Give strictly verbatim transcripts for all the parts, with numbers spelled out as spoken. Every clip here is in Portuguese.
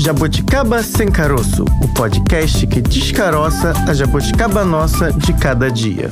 Jabuticaba Sem Caroço, o podcast que descaroça a jabuticaba nossa de cada dia.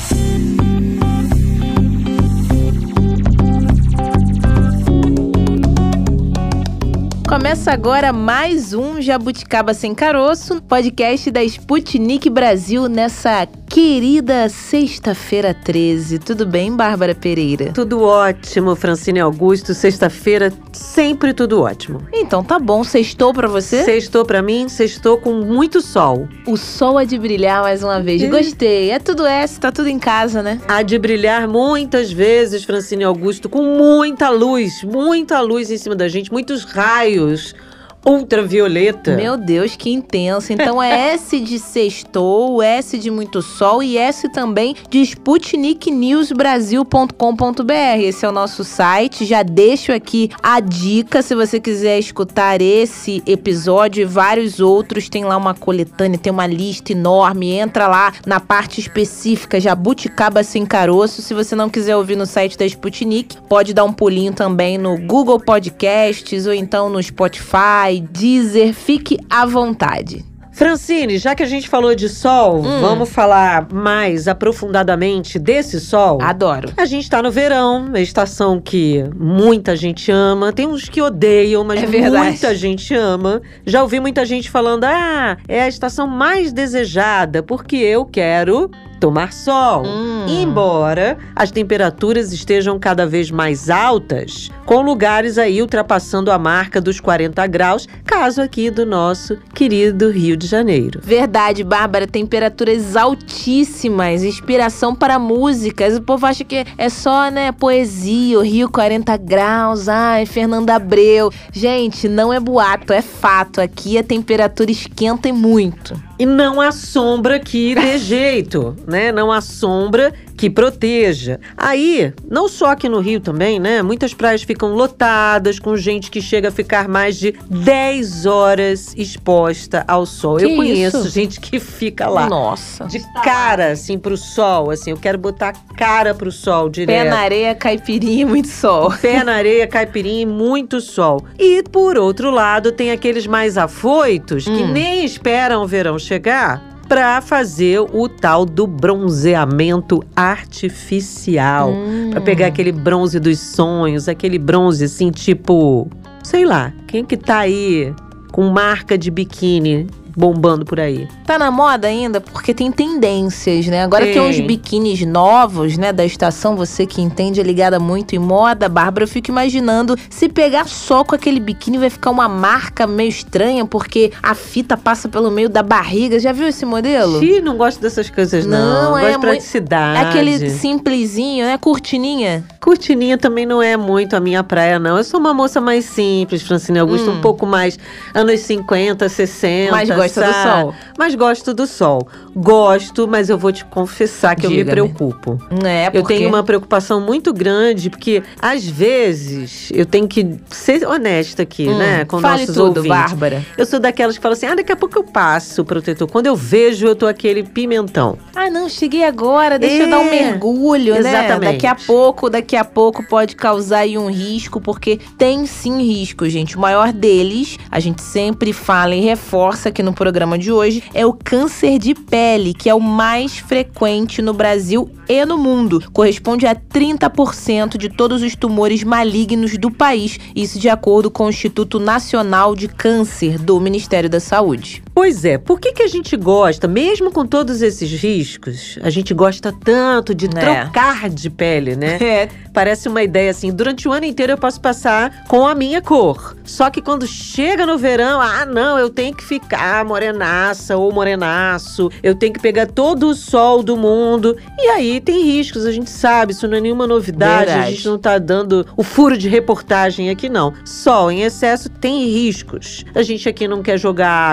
Começa agora mais um Jabuticaba Sem Caroço, podcast da Sputnik Brasil nessa querida sexta-feira treze. Tudo bem, Bárbara Pereira? Tudo ótimo, Francine Augusto. Sexta-feira, sempre tudo ótimo. Então tá bom. Sextou pra você? Sextou pra mim, sextou com muito sol. O sol há de brilhar mais uma vez. E... Gostei. É tudo essa, tá tudo em casa, né? Há de brilhar muitas vezes, Francine Augusto, com muita luz, muita luz em cima da gente, muitos raios. Ultravioleta. Meu Deus, que intenso. Então é S de sextou, S de muito sol e S também de sputnik news brasil ponto com ponto b r. Esse é o nosso site. Já deixo aqui a dica, se você quiser escutar esse episódio e vários outros, tem lá uma coletânea, tem uma lista enorme. Entra lá na parte específica Jabuticaba Sem Caroço. Se você não quiser ouvir no site da Sputnik, pode dar um pulinho também no Google Podcasts ou então no Spotify, Deezer, fique à vontade. Francine, já que a gente falou de sol, hum. vamos falar mais aprofundadamente desse sol? Adoro. A gente tá no verão, a estação que muita gente ama. Tem uns que odeiam, mas é muita gente ama. Já ouvi muita gente falando, ah, é a estação mais desejada, porque eu quero tomar sol. Hum. Embora as temperaturas estejam cada vez mais altas, com lugares aí ultrapassando a marca dos quarenta graus, caso aqui do nosso querido Rio de Janeiro. Verdade, Bárbara, temperaturas altíssimas, inspiração para músicas. O povo acha que é só, né, poesia, o Rio quarenta graus, ai, Fernanda Abreu. Gente, não é boato, é fato. Aqui a temperatura esquenta e muito. E não há sombra que dê jeito, né? Não há sombra que proteja. Aí, não só aqui no Rio também, né? Muitas praias ficam lotadas, com gente que chega a ficar mais de dez horas exposta ao sol. Que eu conheço isso? gente que fica lá. Nossa. De cara, assim, pro sol, assim. Eu quero botar a cara pro sol direto. Pé na areia, caipirinha e muito sol. Pé na areia, caipirinha e muito sol. E, por outro lado, tem aqueles mais afoitos que hum. nem esperam o verão chegar para fazer o tal do bronzeamento artificial. Hum. Para pegar aquele bronze dos sonhos, aquele bronze assim, tipo, sei lá, quem que tá aí com marca de biquíni bombando por aí? Tá na moda ainda? Porque tem tendências, né? Agora tem, tem uns biquínis novos, né, da estação. Você que entende, é ligada muito em moda, Bárbara. Eu fico imaginando, se pegar só com aquele biquíni, vai ficar uma marca meio estranha, porque a fita passa pelo meio da barriga. Já viu esse modelo? Sim, não gosto dessas coisas, não. Não, gosto é de praticidade. Muito... Aquele simplesinho, né? Cortininha. Cortininha também não é muito a minha praia, não. Eu sou uma moça mais simples, Francine Augusto, hum. um pouco mais anos cinquenta, sessenta. Mas gosta do sol. Mas gosto do sol. Gosto, mas eu vou te confessar que Diga-me. eu me preocupo. É, porque... Eu tenho uma preocupação muito grande, porque às vezes eu tenho que ser honesta aqui, hum, né? Com fale nossos tudo, ouvintes. Bárbara. Eu sou daquelas que falam assim, ah, daqui a pouco eu passo o protetor. Quando eu vejo, eu tô aquele pimentão. Ah, não, cheguei agora, deixa é, eu dar um mergulho, exatamente. né? Daqui a pouco, daqui a pouco pode causar aí um risco, porque tem sim risco, gente. O maior deles, a gente sempre fala e reforça aqui no programa de hoje, é o câncer de pele, que é o mais frequente no Brasil e no mundo. Corresponde a trinta por cento de todos os tumores malignos do país, isso de acordo com o Instituto Nacional de Câncer do Ministério da Saúde. Pois é, por que que a gente gosta, mesmo com todos esses riscos, a gente gosta tanto de É. trocar de pele, né? É. Parece uma ideia assim, durante o ano inteiro eu posso passar com a minha cor. Só que quando chega no verão, ah não, eu tenho que ficar morenaça ou morenaço, eu tenho que pegar todo o sol do mundo. E aí tem riscos, a gente sabe, isso não é nenhuma novidade, Verdade. a gente não tá dando o furo de reportagem aqui não. Sol em excesso tem riscos. A gente aqui não quer jogar água no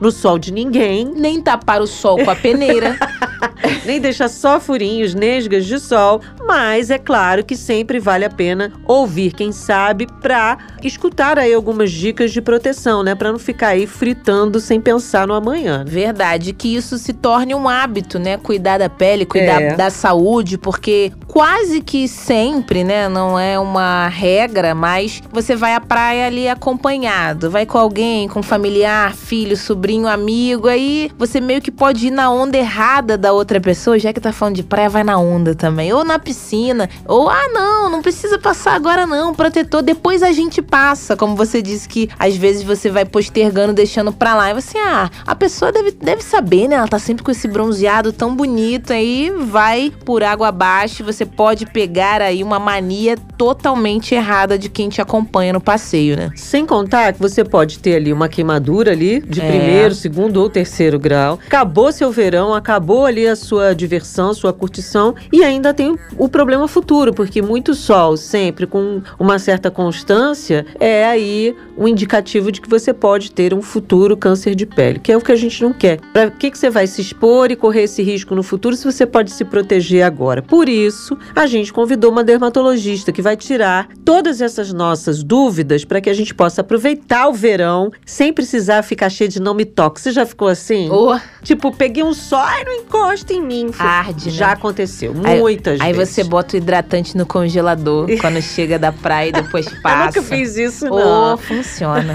no sol de ninguém. Nem tapar o sol com a peneira. Nem deixar só furinhos, nesgas de sol. Mas é claro que sempre vale a pena ouvir quem sabe pra escutar aí algumas dicas de proteção, né? Pra não ficar aí fritando sem pensar no amanhã. Verdade, que isso se torne um hábito, né? Cuidar da pele, cuidar É. da saúde, porque quase que sempre, né? Não é uma regra, mas você vai à praia ali acompanhado. Vai com alguém, com familiar, filho, sobrinho, amigo. Aí você meio que pode ir na onda errada da outra pessoa, já que tá falando de praia, vai na onda também. Ou na piscina, ou, ah, não, não precisa passar agora não, protetor, depois a gente passa. Como você disse que às vezes você vai postergando, deixando pra lá. E você, ah, a pessoa deve, deve saber, né? Ela tá sempre com esse bronzeado tão bonito, aí vai por água abaixo. Você pode pegar aí uma mania totalmente errada de quem te acompanha no passeio, né? Sem contar que você pode ter ali uma queimadura ali de É. primeiro, segundo ou terceiro grau. Acabou seu verão, acabou ali a sua diversão, sua curtição e ainda tem o problema futuro, porque muito sol sempre com uma certa constância é aí um indicativo de que você pode ter um futuro câncer de pele, que é o que a gente não quer. Para que que você vai se expor e correr esse risco no futuro se você pode se proteger agora? Por isso, a gente convidou uma dermatologista que vai tirar todas essas nossas dúvidas para que a gente possa aproveitar o verão sem precisar ficar cheio de não me toque. Você já ficou assim? Oh, Tipo, peguei um sol e não encosta em mim. arde, né? Já aconteceu, Aí- muitas Aí vezes. você bota o hidratante no congelador quando chega da praia e depois passa. Eu nunca fiz isso, Oh, não. funciona.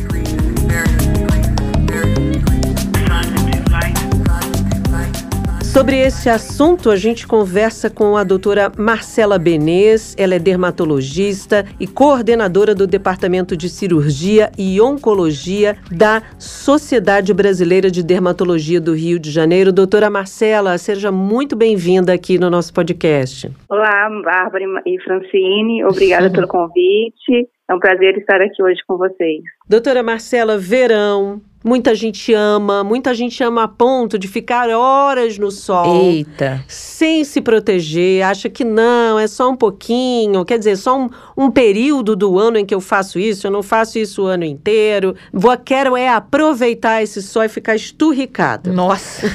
Sobre esse assunto, a gente conversa com a doutora Marcela Benês. Ela é dermatologista e coordenadora do Departamento de Cirurgia e Oncologia da Sociedade Brasileira de Dermatologia do Rio de Janeiro. Doutora Marcela, seja muito bem-vinda aqui no nosso podcast. Olá, Bárbara e Francine, obrigada pelo convite. É um prazer estar aqui hoje com vocês. Doutora Marcela, verão, muita gente ama, muita gente ama a ponto de ficar horas no sol. Eita. Sem se proteger, acha que não, é só um pouquinho, quer dizer, só um, um período do ano em que eu faço isso, eu não faço isso o ano inteiro. Vou, quero é aproveitar esse sol e ficar esturricada. Nossa.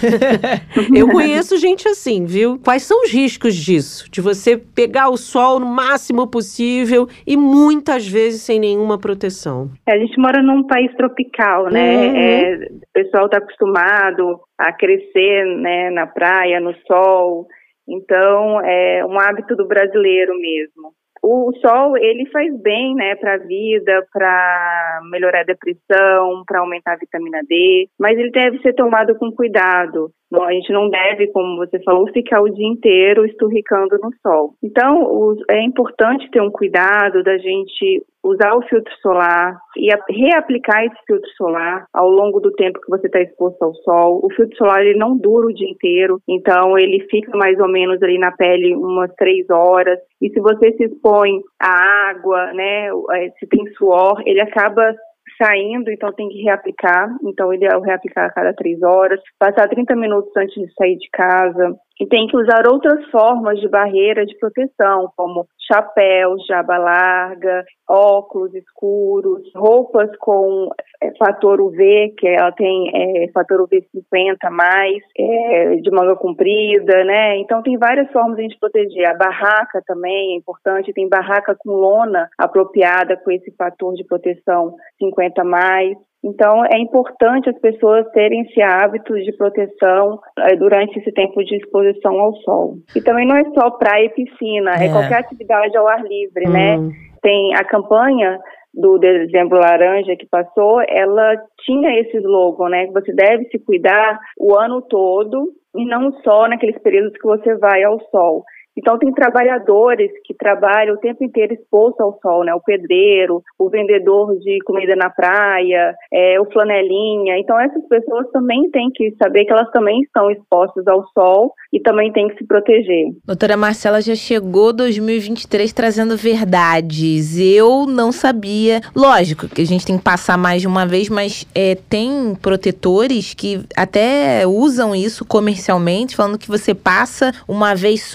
Eu conheço gente assim, viu? Quais são os riscos disso? De você pegar o sol no máximo possível e muitas vezes sem nenhuma proteção. A gente mora num país tropical, né? Uhum. É, o pessoal está acostumado a crescer, né, na praia, no sol. Então, é um hábito do brasileiro mesmo. O sol, ele faz bem, né, para a vida, para melhorar a depressão, para aumentar a vitamina D, mas ele deve ser tomado com cuidado. Bom, a gente não deve, como você falou, ficar o dia inteiro esturricando no sol. Então, o, é importante ter um cuidado da gente usar o filtro solar e a, reaplicar esse filtro solar ao longo do tempo que você está exposto ao sol. O filtro solar, ele não dura o dia inteiro, então ele fica mais ou menos ali na pele umas três horas. E se você se expõe à água, né, se tem suor, ele acaba saindo, então tem que reaplicar. Então, ele é o reaplicar a cada três horas, passar trinta minutos antes de sair de casa. E tem que usar outras formas de barreira de proteção, como chapéus de aba larga, óculos escuros, roupas com é, fator U V, que ela tem é, fator U V cinquenta a mais, é, de manga comprida, né? Então tem várias formas de a gente proteger. A barraca também é importante, tem barraca com lona apropriada com esse fator de proteção cinquenta a mais. Então, é importante as pessoas terem esse hábito de proteção é, durante esse tempo de exposição ao sol. E também não é só praia e piscina, é, É. qualquer atividade ao ar livre, Hum. né? Tem a campanha do Dezembro Laranja que passou, ela tinha esse slogan, né? Que você deve se cuidar o ano todo e não só naqueles períodos que você vai ao sol. Então, tem trabalhadores que trabalham o tempo inteiro exposto ao sol, né? O pedreiro, o vendedor de comida na praia, é, o flanelinha. Então, essas pessoas também têm que saber que elas também estão expostas ao sol e também têm que se proteger. Doutora Marcela já chegou dois mil e vinte e três trazendo verdades. Eu não sabia. Lógico que a gente tem que passar mais de uma vez, mas é, tem protetores que até usam isso comercialmente, falando que você passa uma vez só ou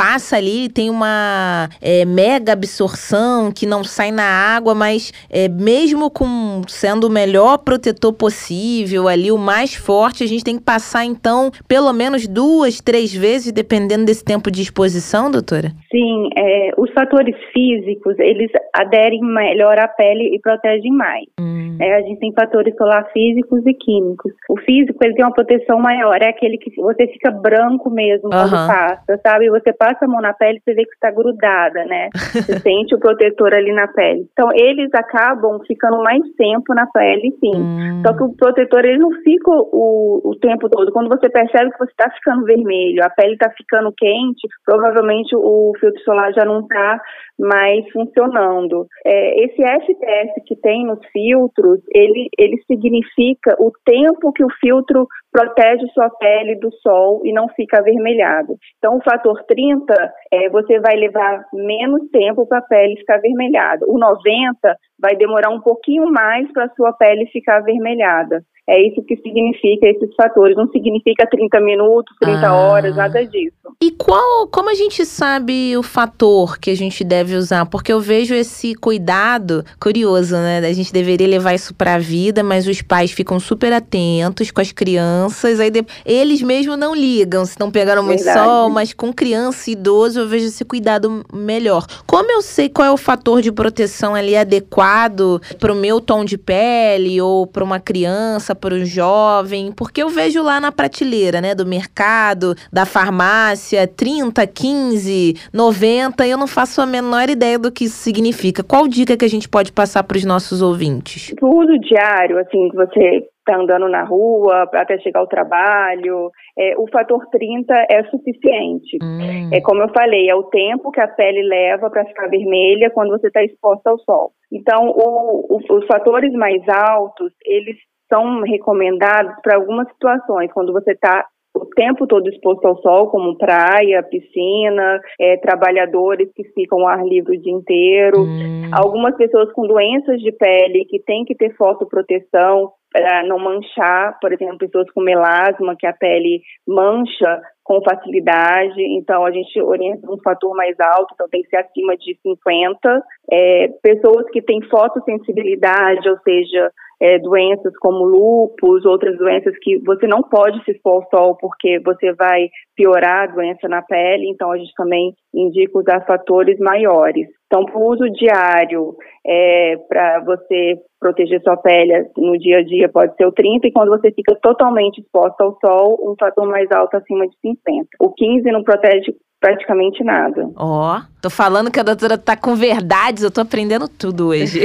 passa ali, tem uma é, mega absorção que não sai na água, mas é, mesmo com sendo o melhor protetor possível ali, o mais forte, a gente tem que passar então pelo menos duas, três vezes, dependendo desse tempo de exposição, doutora? Sim, é, os fatores físicos, eles aderem melhor à pele e protegem mais. Hum. É, a gente tem fatores solar físicos e químicos. O físico, ele tem uma proteção maior, é aquele que você fica branco mesmo quando uhum. passa, sabe? Você passa a mão na pele, você vê que está grudada, né? Você sente o protetor ali na pele. Então, eles acabam ficando mais tempo na pele, sim. Hum. Só que o protetor, ele não fica o, o tempo todo. Quando você percebe que você está ficando vermelho, a pele está ficando quente, provavelmente o filtro solar já não está mais funcionando. É, esse F P S que tem nos filtros, ele, ele significa o tempo que o filtro protege sua pele do sol e não fica avermelhado. Então, o fator trinta, é, você vai levar menos tempo para a pele ficar avermelhada. O noventa vai demorar um pouquinho mais para a sua pele ficar avermelhada. É isso que significa esses fatores. Não significa trinta minutos, trinta ah. horas, nada disso. E qual, como a gente sabe o fator que a gente deve usar? Porque eu vejo esse cuidado curioso, né? A gente deveria levar isso pra vida, mas os pais ficam super atentos com as crianças. Aí de, eles mesmo não ligam se não pegaram muito Verdade. sol, mas com criança e idoso eu vejo esse cuidado melhor. Como eu sei qual é o fator de proteção ali adequado pro meu tom de pele ou pra uma criança, para o jovem, porque eu vejo lá na prateleira, né, do mercado, da farmácia, trinta, quinze, noventa, e eu não faço a menor ideia do que isso significa. Qual dica que a gente pode passar para os nossos ouvintes? O uso diário, assim, que você está andando na rua até chegar ao trabalho, é, o fator trinta é suficiente. Hum. É como eu falei, é o tempo que a pele leva para ficar vermelha quando você está exposta ao sol. Então, o, o, os fatores mais altos, eles são recomendados para algumas situações, quando você está o tempo todo exposto ao sol, como praia, piscina, é, trabalhadores que ficam ao ar livre o dia inteiro, hum. algumas pessoas com doenças de pele que têm que ter fotoproteção para não manchar, por exemplo, pessoas com melasma, que a pele mancha com facilidade, então a gente orienta um fator mais alto, então tem que ser acima de cinquenta. É, pessoas que têm fotossensibilidade, ou seja, é, doenças como lúpus, outras doenças que você não pode se expor ao sol porque você vai piorar a doença na pele, então a gente também indica usar fatores maiores. Então, para o uso diário, é, para você proteger sua pele no dia a dia pode ser o trinta, e quando você fica totalmente exposta ao sol, um fator mais alto acima de cinquenta. O quinze não protege praticamente nada. Ó, oh, tô falando que a doutora tá com verdades, eu tô aprendendo tudo hoje.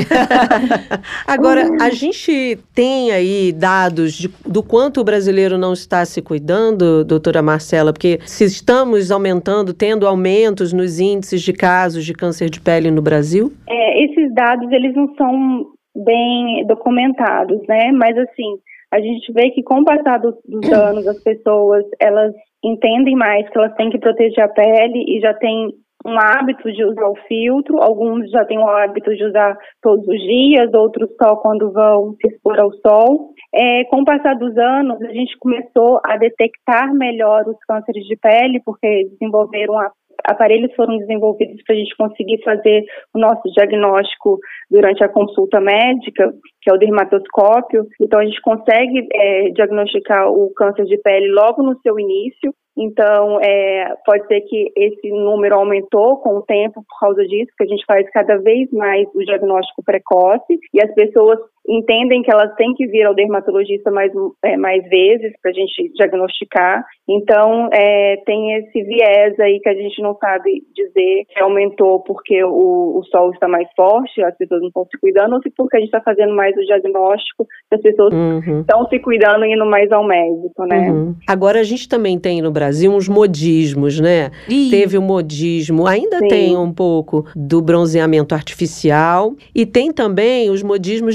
Agora, a gente tem aí dados de, do quanto o brasileiro não está se cuidando, doutora Marcela, porque se estamos aumentando, tendo aumentos nos índices de casos de câncer de pele no Brasil? É, esses dados, eles não são bem documentados, né? Mas assim, a gente vê que com o passar dos, dos anos, as pessoas, elas entendem mais que elas têm que proteger a pele e já têm um hábito de usar o filtro. Alguns já têm o hábito de usar todos os dias, outros só quando vão se expor ao sol. É, com o passar dos anos, a gente começou a detectar melhor os cânceres de pele, porque desenvolveram a aparelhos foram desenvolvidos para a gente conseguir fazer o nosso diagnóstico durante a consulta médica, que é o dermatoscópio. Então, a gente consegue é, diagnosticar o câncer de pele logo no seu início. Então, é, pode ser que esse número aumentou com o tempo por causa disso, que a gente faz cada vez mais o diagnóstico precoce e as pessoas entendem que elas têm que vir ao dermatologista mais, é, mais vezes para a gente diagnosticar. Então, é, tem esse viés aí que a gente não sabe dizer que aumentou porque o, o sol está mais forte, as pessoas não estão se cuidando, ou se porque a gente está fazendo mais o diagnóstico, as pessoas uhum. estão se cuidando e indo mais ao médico, né? Uhum. Agora, a gente também tem no Brasil uns modismos, né? Ih. Teve o modismo, ainda Sim. tem um pouco do bronzeamento artificial, e tem também os modismos de pegar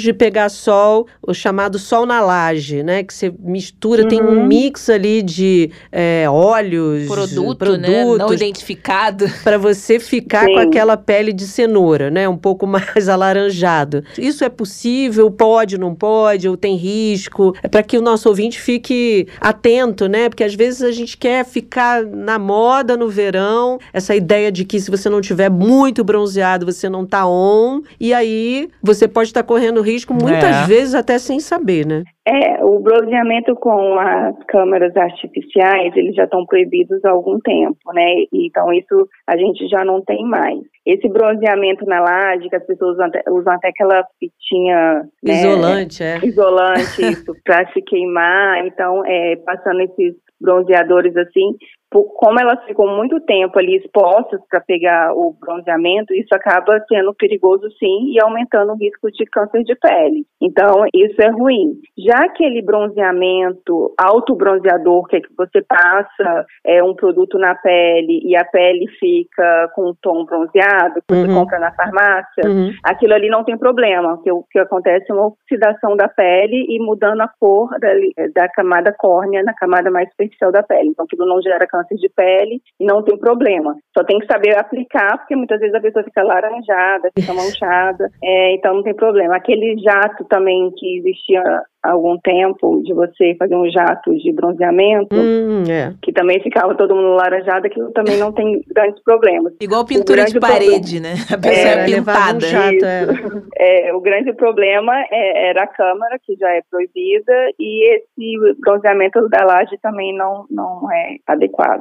pegar sol, o chamado sol na laje, né? Que você mistura, Uhum. tem um mix ali de é, óleos, Produto, produtos, né? Não identificado. para você ficar Sim. com aquela pele de cenoura, né? Um pouco mais alaranjado. Isso é possível? Pode, não pode? Ou tem risco? É para que o nosso ouvinte fique atento, né? Porque às vezes a gente quer ficar na moda no verão, essa ideia de que se você não tiver muito bronzeado, você não tá on, e aí você pode estar correndo risco muitas É. vezes até sem saber, né? É, o bronzeamento com as câmeras artificiais, eles já estão proibidos há algum tempo, né? Então, isso a gente já não tem mais. Esse bronzeamento na laje, que as pessoas usam até, usam até aquela fitinha... né, Isolante, é. Isolante, isso, para se queimar. Então, é, passando esses bronzeadores assim, por, como elas ficam muito tempo ali expostas para pegar o bronzeamento, isso acaba sendo perigoso sim e aumentando o risco de câncer de pele. Então, isso é ruim. Já aquele bronzeamento, autobronzeador, que é que você passa é, um produto na pele e a pele fica com um tom bronzeado, que você Uhum. compra na farmácia, Uhum. aquilo ali não tem problema, porque o que acontece é uma oxidação da pele e mudando a cor da, da camada córnea na camada mais superficial da pele. Então, aquilo não gera câncer de pele e não tem problema. Só tem que saber aplicar, porque muitas vezes a pessoa fica laranjada, fica manchada, é, então não tem problema. Aquele jato também que existia há algum tempo, de você fazer um jato de bronzeamento, Hum, é. que também ficava todo mundo laranjado, aquilo também não tem grandes problemas. Igual pintura de grande parede, né? A pessoa é, É, levava um pintada. jato, é. É, o grande problema é, era a câmara, que já é proibida, e esse bronzeamento da laje também não, não é adequado.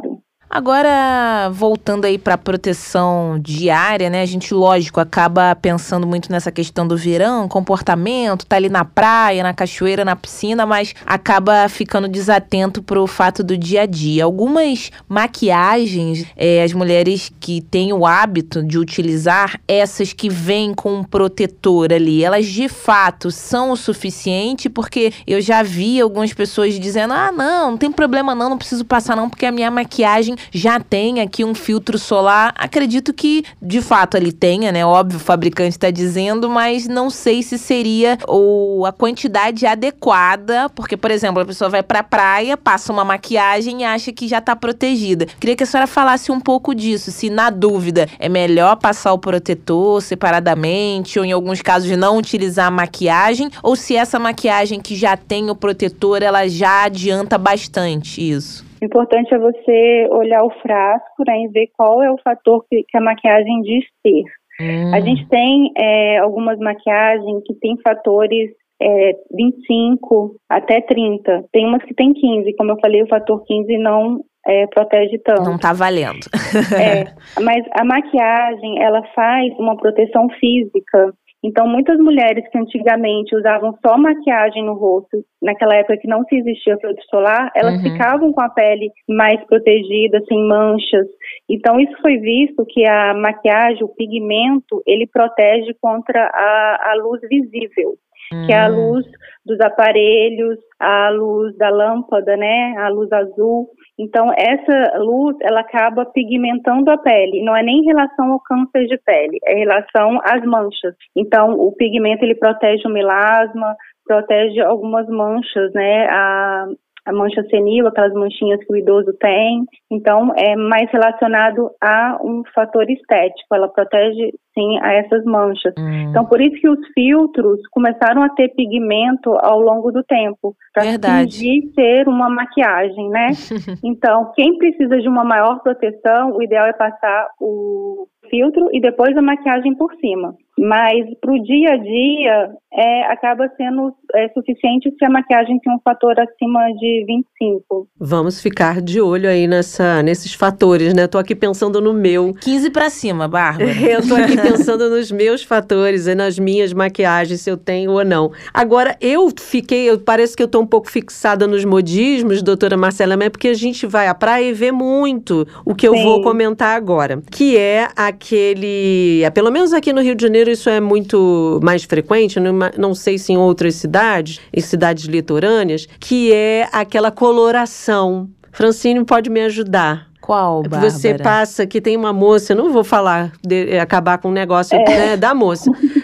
Agora, voltando aí para proteção diária, né? A gente, lógico, acaba pensando muito nessa questão do verão, comportamento, tá ali na praia, na cachoeira, na piscina, mas acaba ficando desatento pro fato do dia a dia. Algumas maquiagens, é, as mulheres que têm o hábito de utilizar essas que vêm com um protetor ali, elas de fato são o suficiente? Porque eu já vi algumas pessoas dizendo, ah, não, não tem problema não, não preciso passar não, porque a minha maquiagem já tem aqui um filtro solar. Acredito que, de fato, ele tenha, né? Óbvio, o fabricante está dizendo, mas não sei se seria ou a quantidade adequada, porque, por exemplo, a pessoa vai pra praia, passa uma maquiagem e acha que já tá protegida. Queria que a senhora falasse um pouco disso, se na dúvida é melhor passar o protetor separadamente, ou em alguns casos não utilizar a maquiagem, ou se essa maquiagem que já tem o protetor, ela já adianta bastante isso. O importante é você olhar o frasco, né, e ver qual é o fator que, que a maquiagem diz ter. Hum. A gente tem é, algumas maquiagens que tem fatores é, vinte e cinco até trinta. Tem umas que tem quinze, como eu falei, o fator quinze não é, protege tanto. Não tá valendo. É, mas a maquiagem, ela faz uma proteção física. Então, muitas mulheres que antigamente usavam só maquiagem no rosto, naquela época que não se existia filtro solar, elas Uhum. ficavam com a pele mais protegida, sem manchas. Então, isso foi visto que a maquiagem, o pigmento, ele protege contra a, a luz visível, Hum. que é a luz dos aparelhos, a luz da lâmpada, né, a luz azul. Então, essa luz, ela acaba pigmentando a pele. Não é nem em relação ao câncer de pele, é em relação às manchas. Então, o pigmento, ele protege o melasma, protege algumas manchas, né, a, a mancha senil, aquelas manchinhas que o idoso tem. Então, é mais relacionado a um fator estético. Ela protege, sim, a essas manchas. Hum. Então, por isso que os filtros começaram a ter pigmento ao longo do tempo, para Verdade. fingir ser uma maquiagem, né? Então, quem precisa de uma maior proteção, o ideal é passar o filtro e depois a maquiagem por cima. Mas para o dia a dia, é, acaba sendo é, suficiente se a maquiagem tem um fator acima de vinte e cinco. Vamos ficar de olho aí nessa, nesses fatores, né? Tô aqui pensando no meu. quinze pra cima, Bárbara. Eu tô aqui pensando nos meus fatores e nas minhas maquiagens, se eu tenho ou não. Agora, eu fiquei, eu, parece que eu tô um pouco fixada nos modismos, doutora Marcela, mas é porque a gente vai à praia e vê muito o que eu Sim. vou comentar agora, que é aquele, é, pelo menos aqui no Rio de Janeiro isso é muito mais frequente, não, não sei se em outras cidades, em cidades litorâneas, que é aquela coloração. Francine pode me ajudar. Qual, Bárbara? Você passa, que tem uma moça, não vou falar, de, acabar com o negócio é. né, da moça,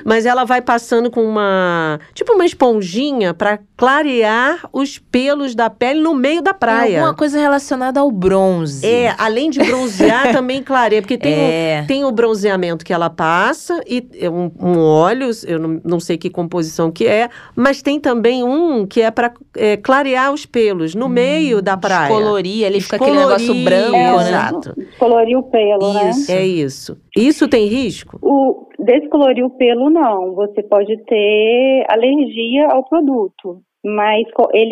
mas ela vai passando com uma, tipo uma esponjinha pra clarear os pelos da pele no meio da praia. É alguma coisa relacionada ao bronze. É, além de bronzear, também clareia. Porque tem, É. o, tem o bronzeamento que ela passa, e é um, um óleo, eu não, não sei que composição que é, mas tem também um que é para é, clarear os pelos no meio da praia. Descolorir, ali fica aquele Descolorir, negócio branco, é, né? exato. Descolorir o pelo, né? Isso, é isso. Isso tem risco? O descolorir o pelo, não. Você pode ter alergia ao produto, mas co- ele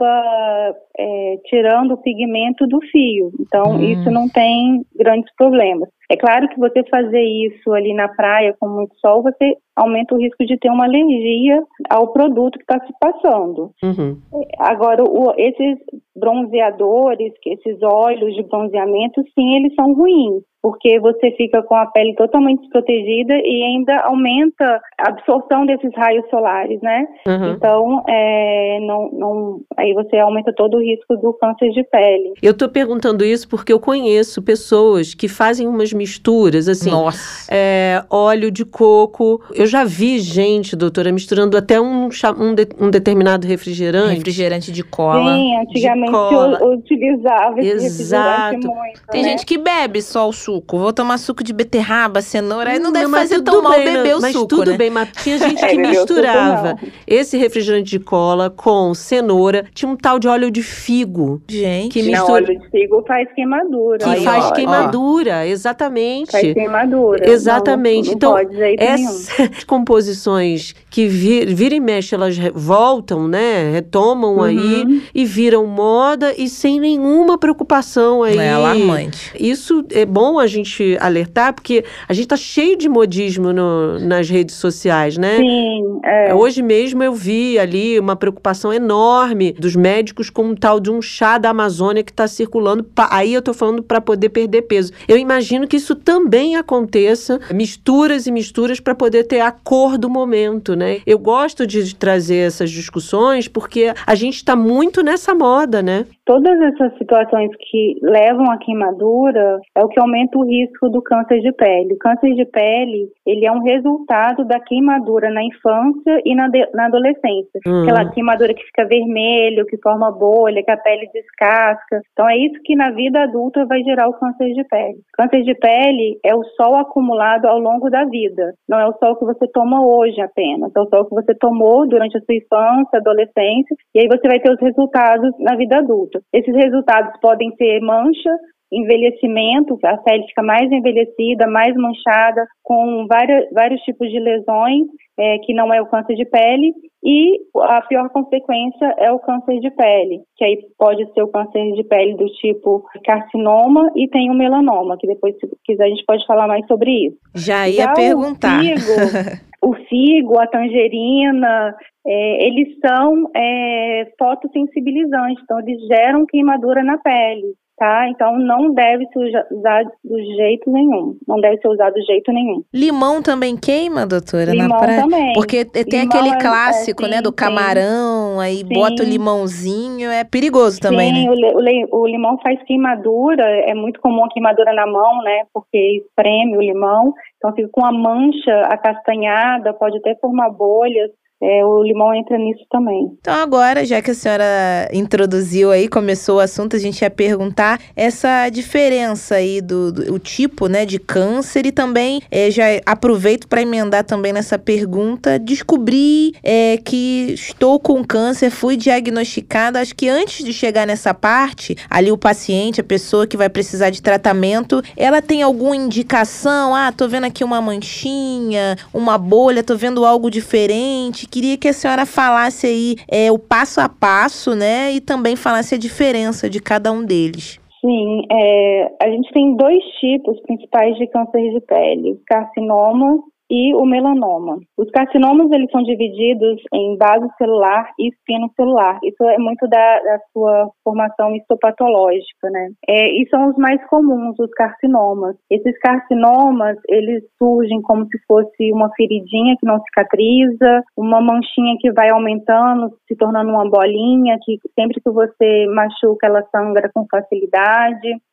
acaba é, tirando o pigmento do fio. Então, Hum. isso não tem grandes problemas. É claro que você fazer isso ali na praia com muito sol, você aumenta o risco de ter uma alergia ao produto que está se passando. Uhum. Agora, o- esses bronzeadores, que esses óleos de bronzeamento, sim, eles são ruins, porque você fica com a pele totalmente desprotegida e ainda aumenta a absorção desses raios solares, né? Uhum. Então, é, não, não, aí você aumenta todo o risco do câncer de pele. Eu tô perguntando isso porque eu conheço pessoas que fazem umas misturas, assim, Nossa. é, óleo de coco. Eu já vi gente, doutora, misturando até um, cha- um, de- um determinado refrigerante. Refrigerante de cola. Sim, antigamente cola. eu, eu utilizava esse Exato. refrigerante muito, Tem né? gente que bebe só o suco. Vou tomar suco de beterraba, cenoura. Aí não deve mas fazer tudo tão mal bem, beber né? o mas suco, tudo né? bem, mas tinha gente É, que beber o suco, misturava não. esse refrigerante de cola com cenoura. Tinha um tal de óleo de figo Gente. que Não, mistura, óleo de figo faz queimadura. que Aí, faz ó, queimadura, exatamente. Faz queimadura. Exatamente. Não, não, Então, não pode de jeito nenhum. essas composições que vi- vira e mexe, elas re- voltam, né? Retomam Uhum. aí e viram moda e sem nenhuma preocupação aí. É alarmante. Isso é bom a gente alertar, porque a gente tá cheio de modismo no- nas redes sociais, né? Sim, é. Hoje mesmo eu vi ali uma preocupação enorme dos médicos com um tal de um chá da Amazônia que está circulando. pa- Aí eu tô falando para poder perder peso. Eu imagino que isso também aconteça, misturas e misturas para poder ter a cor do momento, né? Eu gosto de trazer essas discussões porque a gente está muito nessa moda, né? Todas essas situações que levam à queimadura é o que aumenta o risco do câncer de pele. O câncer de pele, ele é um resultado da queimadura na infância e na, de- na adolescência. Hum. Aquela queimadura que fica vermelho, que forma bolha, que a pele descasca. Então é isso que na vida adulta vai gerar o câncer de pele. Câncer de pele é o sol acumulado ao longo da vida. Não é o sol que você toma hoje apenas. É o sol que você tomou durante a sua infância, adolescência, e aí você vai ter os resultados na vida adulta. Esses resultados podem ser mancha, envelhecimento, a pele fica mais envelhecida, mais manchada, com várias, vários tipos de lesões, é, que não é o câncer de pele, e a pior consequência é o câncer de pele, que aí pode ser o câncer de pele do tipo carcinoma e tem o melanoma, que depois, se quiser, a gente pode falar mais sobre isso. Já ia Já perguntar. O figo, o figo, a tangerina, é, eles são é, fotossensibilizantes, então eles geram queimadura na pele, tá? Então não deve ser usa- usado de jeito nenhum, não deve ser usado de jeito nenhum. Limão também queima, doutora, na Limão praia? também. Porque tem Limão aquele é- clássico, é, né, sim, do sim. camarão, aí Sim. bota o limãozinho, é perigoso também, Sim, né? o, li- o, li- o limão faz queimadura, é muito comum a queimadura na mão, né, porque espreme o limão, então fica com a mancha acastanhada, pode até formar bolhas, é, o limão entra nisso também. Então agora, já que a senhora introduziu aí, começou o assunto, a gente ia perguntar essa diferença aí do, do o tipo, né, de câncer e também eh, já aproveito para emendar também nessa pergunta, descobri eh, que estou com câncer, fui diagnosticada, acho que antes de chegar nessa parte, ali o paciente, a pessoa que vai precisar de tratamento, ela tem alguma indicação? Ah, tô vendo aqui uma manchinha, uma bolha, tô vendo algo diferente. Queria que a senhora falasse aí é, o passo a passo, né? E também falasse a diferença de cada um deles. Sim, é, a gente tem dois tipos principais de câncer de pele, o carcinoma e o melanoma. Os carcinomas, eles são divididos em base celular e espinocelular. Isso é muito da, da sua formação histopatológica, né? É, e são os mais comuns, os carcinomas. Esses carcinomas, eles surgem como se fosse uma feridinha que não cicatriza, uma manchinha que vai aumentando, se tornando uma bolinha, que sempre que você machuca, ela sangra com facilidade.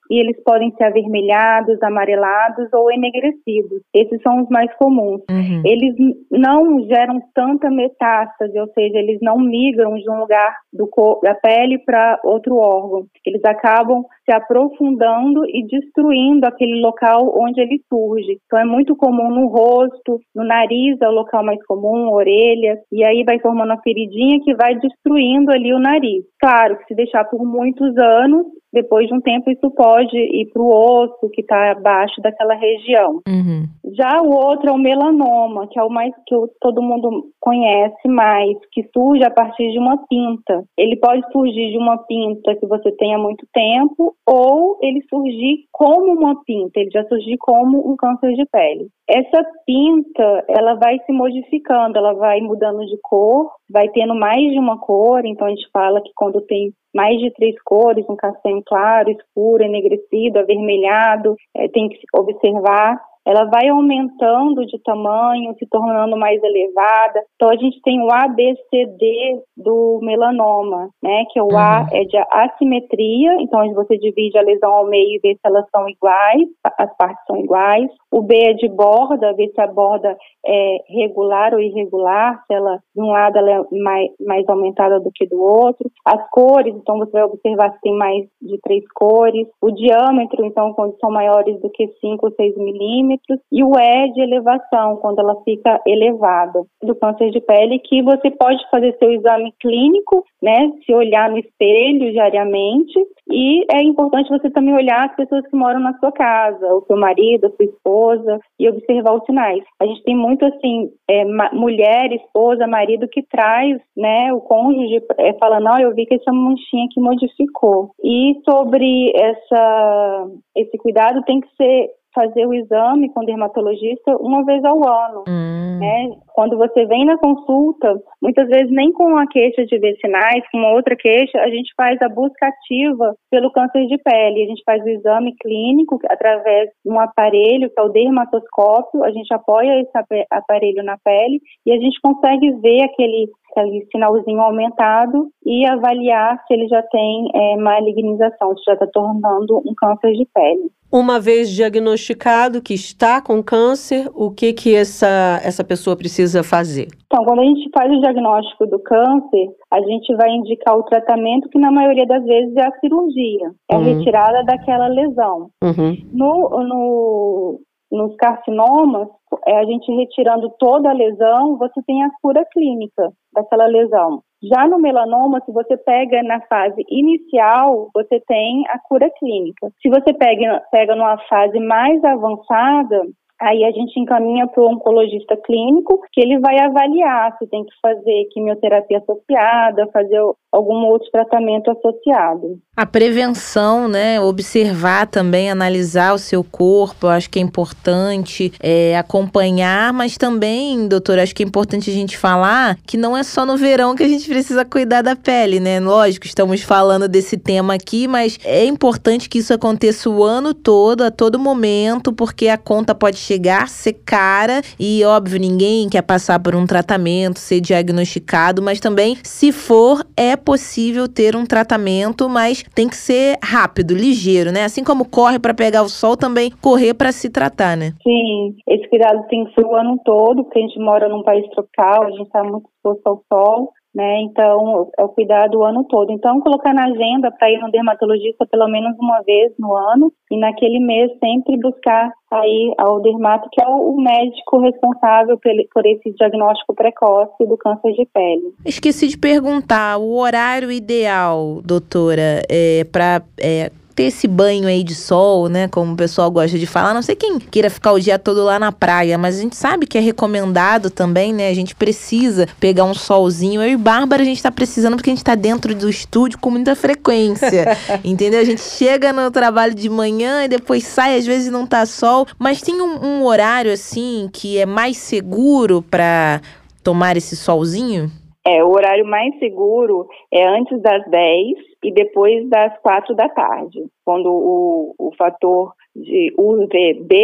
e eles podem ser avermelhados, amarelados ou enegrecidos. Esses são os mais comuns. Uhum. Eles não geram tanta metástase, ou seja, eles não migram de um lugar do cor- da pele para outro órgão. Eles acabam se aprofundando e destruindo aquele local onde ele surge. Então é muito comum no rosto, no nariz é o local mais comum, orelha, e aí vai formando uma feridinha que vai destruindo ali o nariz. Claro que se deixar por muitos anos, depois de um tempo isso pode ir para o osso que está abaixo daquela região. Uhum. Já o outro é o melanoma, que é o mais que o- todo mundo conhece mais, que surge a partir de uma pinta. Ele pode surgir de uma pinta que você tem há muito tempo, ou ele surgir como uma pinta, ele já surgir como um câncer de pele. Essa pinta, ela vai se modificando, ela vai mudando de cor, vai tendo mais de uma cor, então a gente fala que quando tem mais de três cores, um castanho claro, escuro, enegrecido, avermelhado, é, tem que observar. Ela vai aumentando de tamanho, se tornando mais elevada. Então, a gente tem o A B C D do melanoma, né? Que é o A Uhum. é de assimetria, então onde você divide a lesão ao meio e vê se elas são iguais, as partes são iguais. O B é de borda, ver se a borda é regular ou irregular, se ela, de um lado, ela é mais, mais aumentada do que do outro. As cores, então você vai observar se tem mais de três cores. O diâmetro, então, quando são maiores do que cinco ou seis milímetros. E o E de elevação, quando ela fica elevada, do câncer de pele, que você pode fazer seu exame clínico, né, se olhar no espelho diariamente, e é importante você também olhar as pessoas que moram na sua casa, o seu marido, a sua esposa, e observar os sinais. A gente tem muito, assim, é, ma- mulher, esposa, marido, que traz, né, o cônjuge é, falando, ó, eu vi que essa manchinha aqui modificou. E sobre essa, esse cuidado tem que ser fazer o exame com o dermatologista uma vez ao ano, Hum. né? Quando você vem na consulta, muitas vezes nem com a queixa de ver sinais, com uma outra queixa, a gente faz a busca ativa pelo câncer de pele. A gente faz o exame clínico através de um aparelho, que é o dermatoscópio. A gente apoia esse ap- aparelho na pele e a gente consegue ver aquele, aquele sinalzinho aumentado e avaliar se ele já tem é, malignização, se já está tornando um câncer de pele. Uma vez diagnosticado que está com câncer, o que que essa, essa pessoa precisa fazer? Então, quando a gente faz o diagnóstico do câncer, a gente vai indicar o tratamento que, na maioria das vezes, é a cirurgia. É a Uhum. retirada daquela lesão. Uhum. No, no, nos carcinomas, é, a gente retirando toda a lesão, você tem a cura clínica daquela lesão. Já no melanoma, se você pega na fase inicial, você tem a cura clínica. Se você pega, pega numa fase mais avançada, aí a gente encaminha para o oncologista clínico, que ele vai avaliar se tem que fazer quimioterapia associada, fazer algum outro tratamento associado. A prevenção, né? Observar também, analisar o seu corpo, eu acho que é importante é, acompanhar, mas também, doutora, acho que é importante a gente falar que não é só no verão que a gente precisa cuidar da pele, né? Lógico, estamos falando desse tema aqui, mas é importante que isso aconteça o ano todo, a todo momento, porque a conta pode chegar, ser cara e, óbvio, ninguém quer passar por um tratamento, ser diagnosticado, mas também, se for, é possível ter um tratamento, mas tem que ser rápido, ligeiro, né? Assim como corre para pegar o sol, também correr para se tratar, né? Sim, esse cuidado tem que ser o ano todo, porque a gente mora num país tropical, a gente está muito exposto ao sol, né? Então, é o cuidado o ano todo. Então, colocar na agenda para ir no dermatologista pelo menos uma vez no ano e naquele mês sempre buscar aí ao dermato, que é o médico responsável por esse diagnóstico precoce do câncer de pele. Esqueci de perguntar, o horário ideal, doutora, é, para... É, ter esse banho aí de sol, né, como o pessoal gosta de falar, não sei quem queira ficar o dia todo lá na praia, mas a gente sabe que é recomendado também, né, a gente precisa pegar um solzinho. Eu e Bárbara, a gente tá precisando porque a gente tá dentro do estúdio com muita frequência, entendeu? A gente chega no trabalho de manhã e depois sai, às vezes não tá sol, mas tem um, um horário, assim, que é mais seguro para tomar esse solzinho? É, o horário mais seguro é antes das dez e depois das quatro da tarde, quando o, o fator de U V B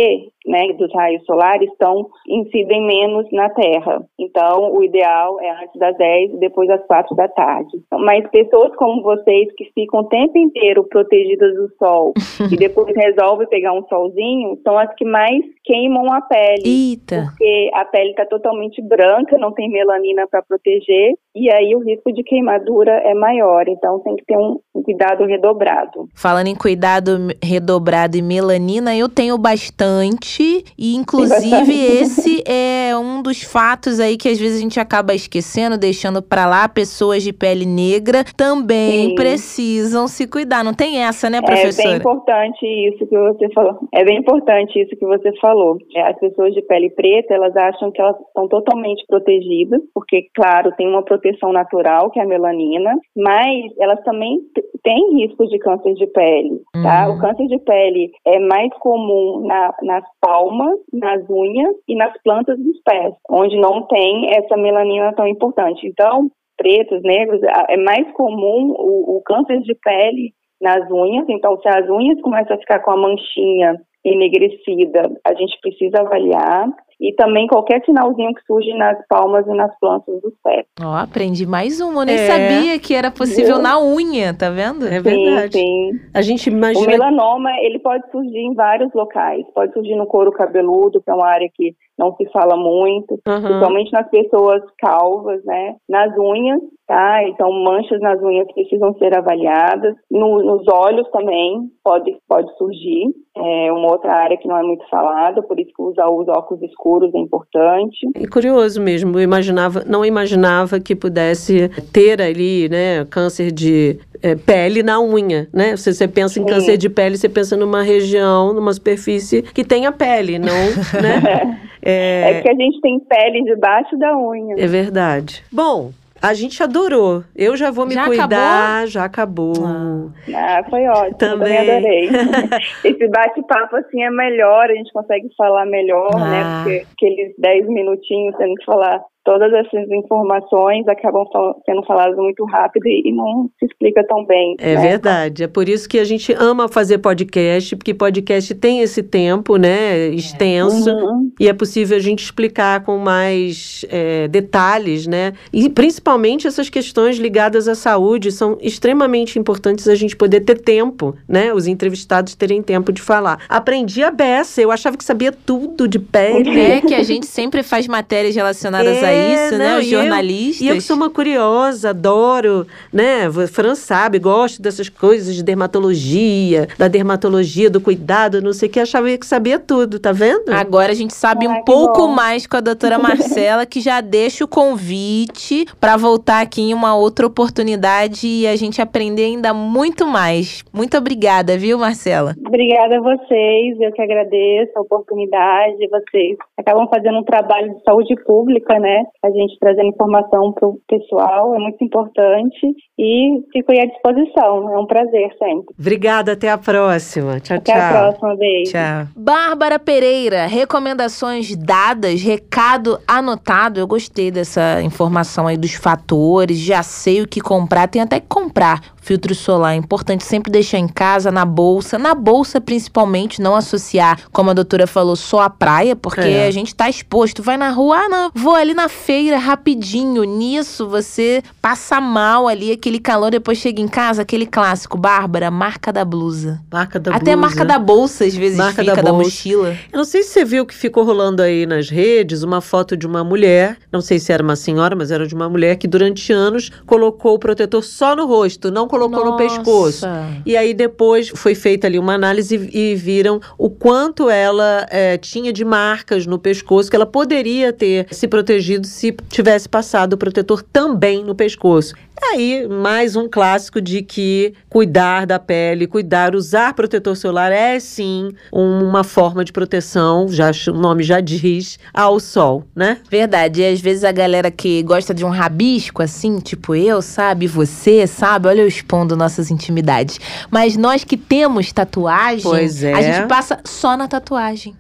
né, dos raios solares estão, incidem menos na Terra. Então, o ideal é antes das dez e depois das quatro da tarde. Mas pessoas como vocês que ficam o tempo inteiro protegidas do sol e depois resolvem pegar um solzinho, são as que mais queimam a pele. Eita. Porque a pele está totalmente branca, não tem melanina para proteger, e aí o risco de queimadura é maior. Então, tem que ter um, um cuidado redobrado. Falando em cuidado redobrado e melanina, eu tenho bastante. E, inclusive, esse é um dos fatos aí que às vezes a gente acaba esquecendo, deixando pra lá. Pessoas de pele negra também Sim. precisam se cuidar. Não tem essa, né, professora? É bem importante isso que você falou. É bem importante isso que você falou. As pessoas de pele preta, elas acham que elas estão totalmente protegidas, porque, claro, tem uma proteção natural, que é a melanina, mas elas também t- têm risco de câncer de pele, tá? Uhum. O câncer de pele é mais comum na, nas palmas, nas unhas e nas plantas dos pés, onde não tem essa melanina tão importante. Então, pretos, negros, é mais comum o, o câncer de pele nas unhas. Então, se as unhas começam a ficar com a manchinha enegrecida, a gente precisa avaliar. E também qualquer sinalzinho que surge nas palmas e nas plantas dos pés. Ó, aprendi mais uma. Eu nem É. sabia que era possível Viu? na unha, tá vendo? É verdade. Sim, sim. A gente O imagina... melanoma, ele pode surgir em vários locais. Pode surgir no couro cabeludo, que é uma área que não se fala muito, Uhum. principalmente nas pessoas calvas, né? Nas unhas, tá? Então, manchas nas unhas precisam ser avaliadas. No, nos olhos também pode, pode surgir. É uma outra área que não é muito falada, por isso que usar os óculos escuros é importante. É curioso mesmo, eu imaginava, não imaginava que pudesse ter ali, né, câncer de é, pele na unha, né? Se você pensa em Sim. câncer de pele, você pensa numa região, numa superfície que tenha pele, não, né? É, é porque a gente tem pele debaixo da unha. É verdade. Bom, a gente adorou. Eu já vou me Já cuidar, acabou? já acabou. Ah. Ah, foi ótimo, Também. também adorei. Esse bate-papo assim é melhor, a gente consegue falar melhor, Ah. né? Porque aqueles dez minutinhos tendo que falar todas essas informações acabam fal- sendo faladas muito rápido e, e não se explica tão bem. É né? verdade. É por isso que a gente ama fazer podcast, porque podcast tem esse tempo, né, extenso. Uhum. E é possível a gente explicar com mais é, detalhes, né? E principalmente essas questões ligadas à saúde são extremamente importantes a gente poder ter tempo, né? Os entrevistados terem tempo de falar. Aprendi a beça, eu achava que sabia tudo de pele. É que a gente sempre faz matérias relacionadas a isso, né? não, Os e eu- jornalistas. E eu que sou uma curiosa, adoro, né? A Fran sabe, gosto dessas coisas de dermatologia, da dermatologia, do cuidado, não sei o que, achava que sabia tudo, tá vendo? Agora a gente sabe Ah, um que pouco bom. mais com a doutora Marcela, que já deixa o convite para voltar aqui em uma outra oportunidade e a gente aprender ainda muito mais. Muito obrigada, viu, Marcela? Obrigada a vocês, eu que agradeço a oportunidade. Vocês acabam fazendo um trabalho de saúde pública, né? A gente trazendo informação para o pessoal, é muito importante e fico aí à disposição. É um prazer sempre. Obrigada, até a próxima. Tchau, Até tchau. a próxima, beijo. Tchau. Bárbara Pereira, recomendações dadas, recado anotado. Eu gostei dessa informação aí dos fatores, já sei o que comprar, tem até que comprar filtro solar. É importante sempre deixar em casa, na bolsa, na bolsa principalmente, não associar, como a doutora falou, só a praia, porque É. a gente tá exposto. Vai na rua, ah, não, vou ali na feira rapidinho. Nisso, você passa mal ali, aquele calor, depois chega em casa, aquele clássico, Bárbara, marca da blusa. Marca da Até a blusa. marca da bolsa, às vezes, Marca fica, da da, bolsa. mochila. Eu não sei se você viu que ficou rolando aí nas redes uma foto de uma mulher, não sei se era uma senhora, mas era de uma mulher que durante anos colocou o protetor só no rosto, não colocou no pescoço. E aí depois foi feita ali uma análise e, e viram o quanto ela eh, tinha de marcas no pescoço, que ela poderia ter se protegido se tivesse passado o protetor também no pescoço. Aí, mais um clássico de que cuidar da pele, cuidar, usar protetor solar é sim uma forma de proteção, já o nome já diz, ao sol, né? Verdade, e às vezes a galera que gosta de um rabisco, assim, tipo eu, sabe? Você, sabe? Olha eu expondo nossas intimidades. Mas nós que temos tatuagem, Pois é. a gente passa só na tatuagem.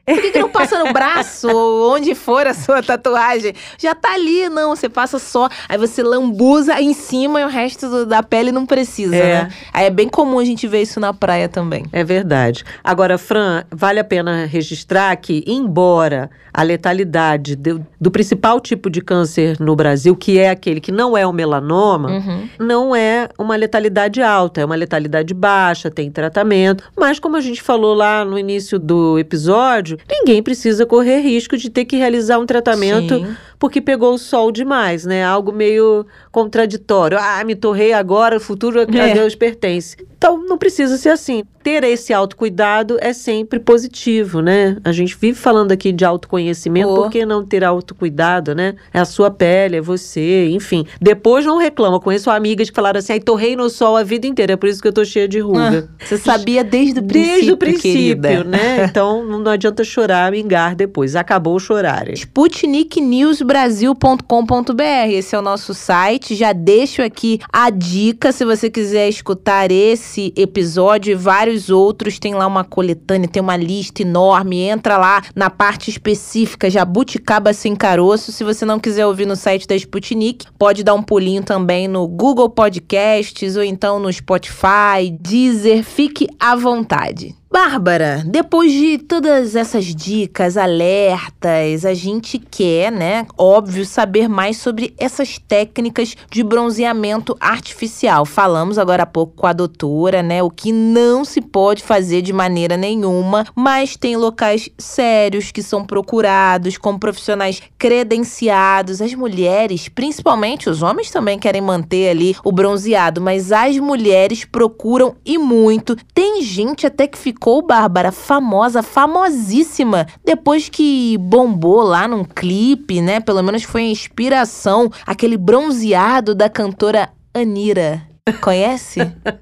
Por que, que não passa no braço ou onde for a sua tatuagem? Já tá ali, não, você passa só. Aí você lambuza em cima e o resto do, da pele não precisa, É. né? Aí é bem comum a gente ver isso na praia também. É verdade. Agora, Fran, vale a pena registrar que, embora a letalidade do, do principal tipo de câncer no Brasil, que é aquele que não é o melanoma, Uhum. não é uma letalidade alta, é uma letalidade baixa, tem tratamento. Mas, como a gente falou lá no início do episódio, ninguém precisa correr risco de ter que realizar um tratamento Sim. porque pegou o sol demais, né? Algo meio contraditório. Ah, me torrei agora, o futuro a É. Deus pertence. Então, não precisa ser assim. Ter esse autocuidado é sempre positivo, né? A gente vive falando aqui de autoconhecimento, Oh. por que não ter autocuidado, né? É a sua pele, é você, enfim. Depois não reclama. Conheço amigas que falaram assim, ai, torrei no sol a vida inteira, é por isso que eu tô cheia de ruga. Ah, você sabia desde o princípio, Desde o princípio, querida. né? Então, não adianta chorar, mingar depois. Acabou chorar. Sputnik News Brasil ponto com ponto b r. Esse é o nosso site. Já deixo aqui a dica, se você quiser escutar esse episódio e vários outros. Tem lá uma coletânea, tem uma lista enorme. Entra lá na parte específica Jabuticaba Sem Caroço. Se você não quiser ouvir no site da Sputnik, pode dar um pulinho também no Google Podcasts ou então no Spotify, Deezer. Fique à vontade. Bárbara, depois de todas essas dicas, alertas, a gente quer, né, óbvio, saber mais sobre essas técnicas de bronzeamento artificial. Falamos agora há pouco com a doutora, né, o que não se pode fazer de maneira nenhuma, mas tem locais sérios que são procurados, com profissionais credenciados. As mulheres, principalmente os homens também querem manter ali o bronzeado, mas as mulheres procuram e muito. Tem gente até que ficou Ficou, Bárbara, famosa, famosíssima, depois que bombou lá num clipe, né? Pelo menos foi a inspiração, aquele bronzeado da cantora Anira. Conhece?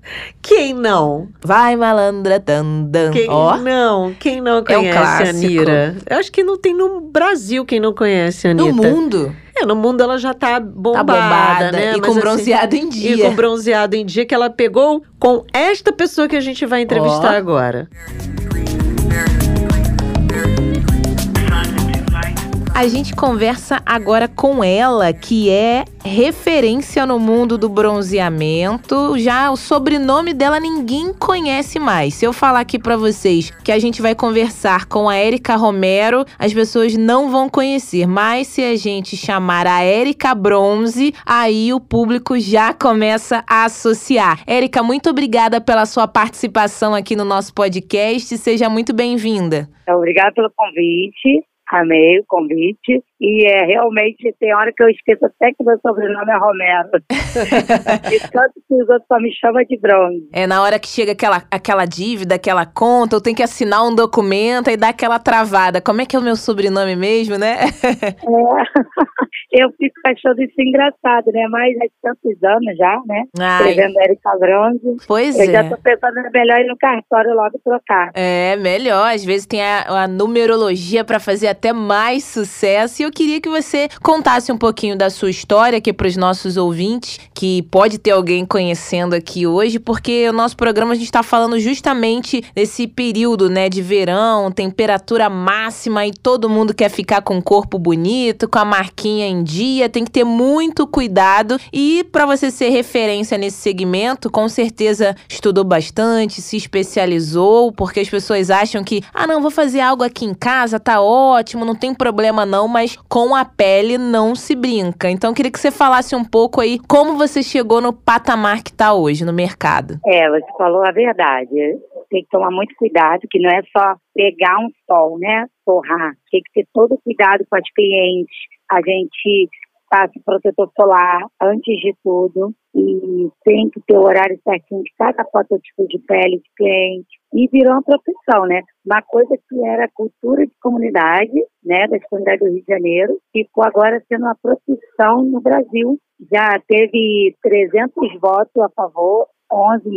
Quem não? Vai, malandra, dandan. Quem Ó, não? Quem não É um conhece a clássico. Anira? Eu acho que não tem no Brasil quem não conhece a Anitta. no mundo. É, no mundo ela já tá bombada, Tá bombada, né? e Mas, com assim, bronzeado em E dia. com bronzeado em dia que ela pegou com esta pessoa que a gente vai entrevistar Ó. agora. A gente conversa agora com ela, que é referência no mundo do bronzeamento. Já o sobrenome dela ninguém conhece mais. Se eu falar aqui pra vocês que a gente vai conversar com a Érica Romero, as pessoas não vão conhecer. Mas se a gente chamar a Érica Bronze, aí o público já começa a associar. Érica, muito obrigada pela sua participação aqui no nosso podcast. Seja muito bem-vinda. Obrigada pelo convite. Amei o convite. E é, realmente tem hora que eu esqueço até que meu sobrenome é Romero. E tanto que os outros só me chamam de Bronze. É na hora que chega aquela, aquela dívida, aquela conta, eu tenho que assinar um documento e dá aquela travada. Como é que é o meu sobrenome mesmo, né? É, eu fico achando isso engraçado, né? Mas há tantos anos já, né? Ai, Escrevendo Érica Bronze. pois Eu é. já tô pensando, é melhor ir no cartório logo trocar. É, melhor. Às vezes tem a, a numerologia pra fazer até mais sucesso. E eu queria que você contasse um pouquinho da sua história aqui pros nossos ouvintes, que pode ter alguém conhecendo aqui hoje, porque o nosso programa a gente tá falando justamente desse período, né, de verão, temperatura máxima e todo mundo quer ficar com o corpo bonito, com a marquinha em dia, tem que ter muito cuidado. E pra você ser referência nesse segmento, com certeza estudou bastante, se especializou, porque as pessoas acham que, ah, não, vou fazer algo aqui em casa, tá ótimo, não tem problema não, mas com a pele não se brinca. Então, eu queria que você falasse um pouco aí como você chegou no patamar que tá hoje no mercado. É, você falou a verdade. Tem que tomar muito cuidado, que não é só pegar um sol, né? Torrar. Tem que ter todo cuidado com as clientes. A gente passa protetor solar antes de tudo. E tem que ter o horário certinho de cada fototipo de pele de cliente. E virou uma profissão, né? Uma coisa que era cultura de comunidade, né? Das comunidades do Rio de Janeiro, ficou agora sendo uma profissão no Brasil. Já teve trezentos votos a favor, onze não,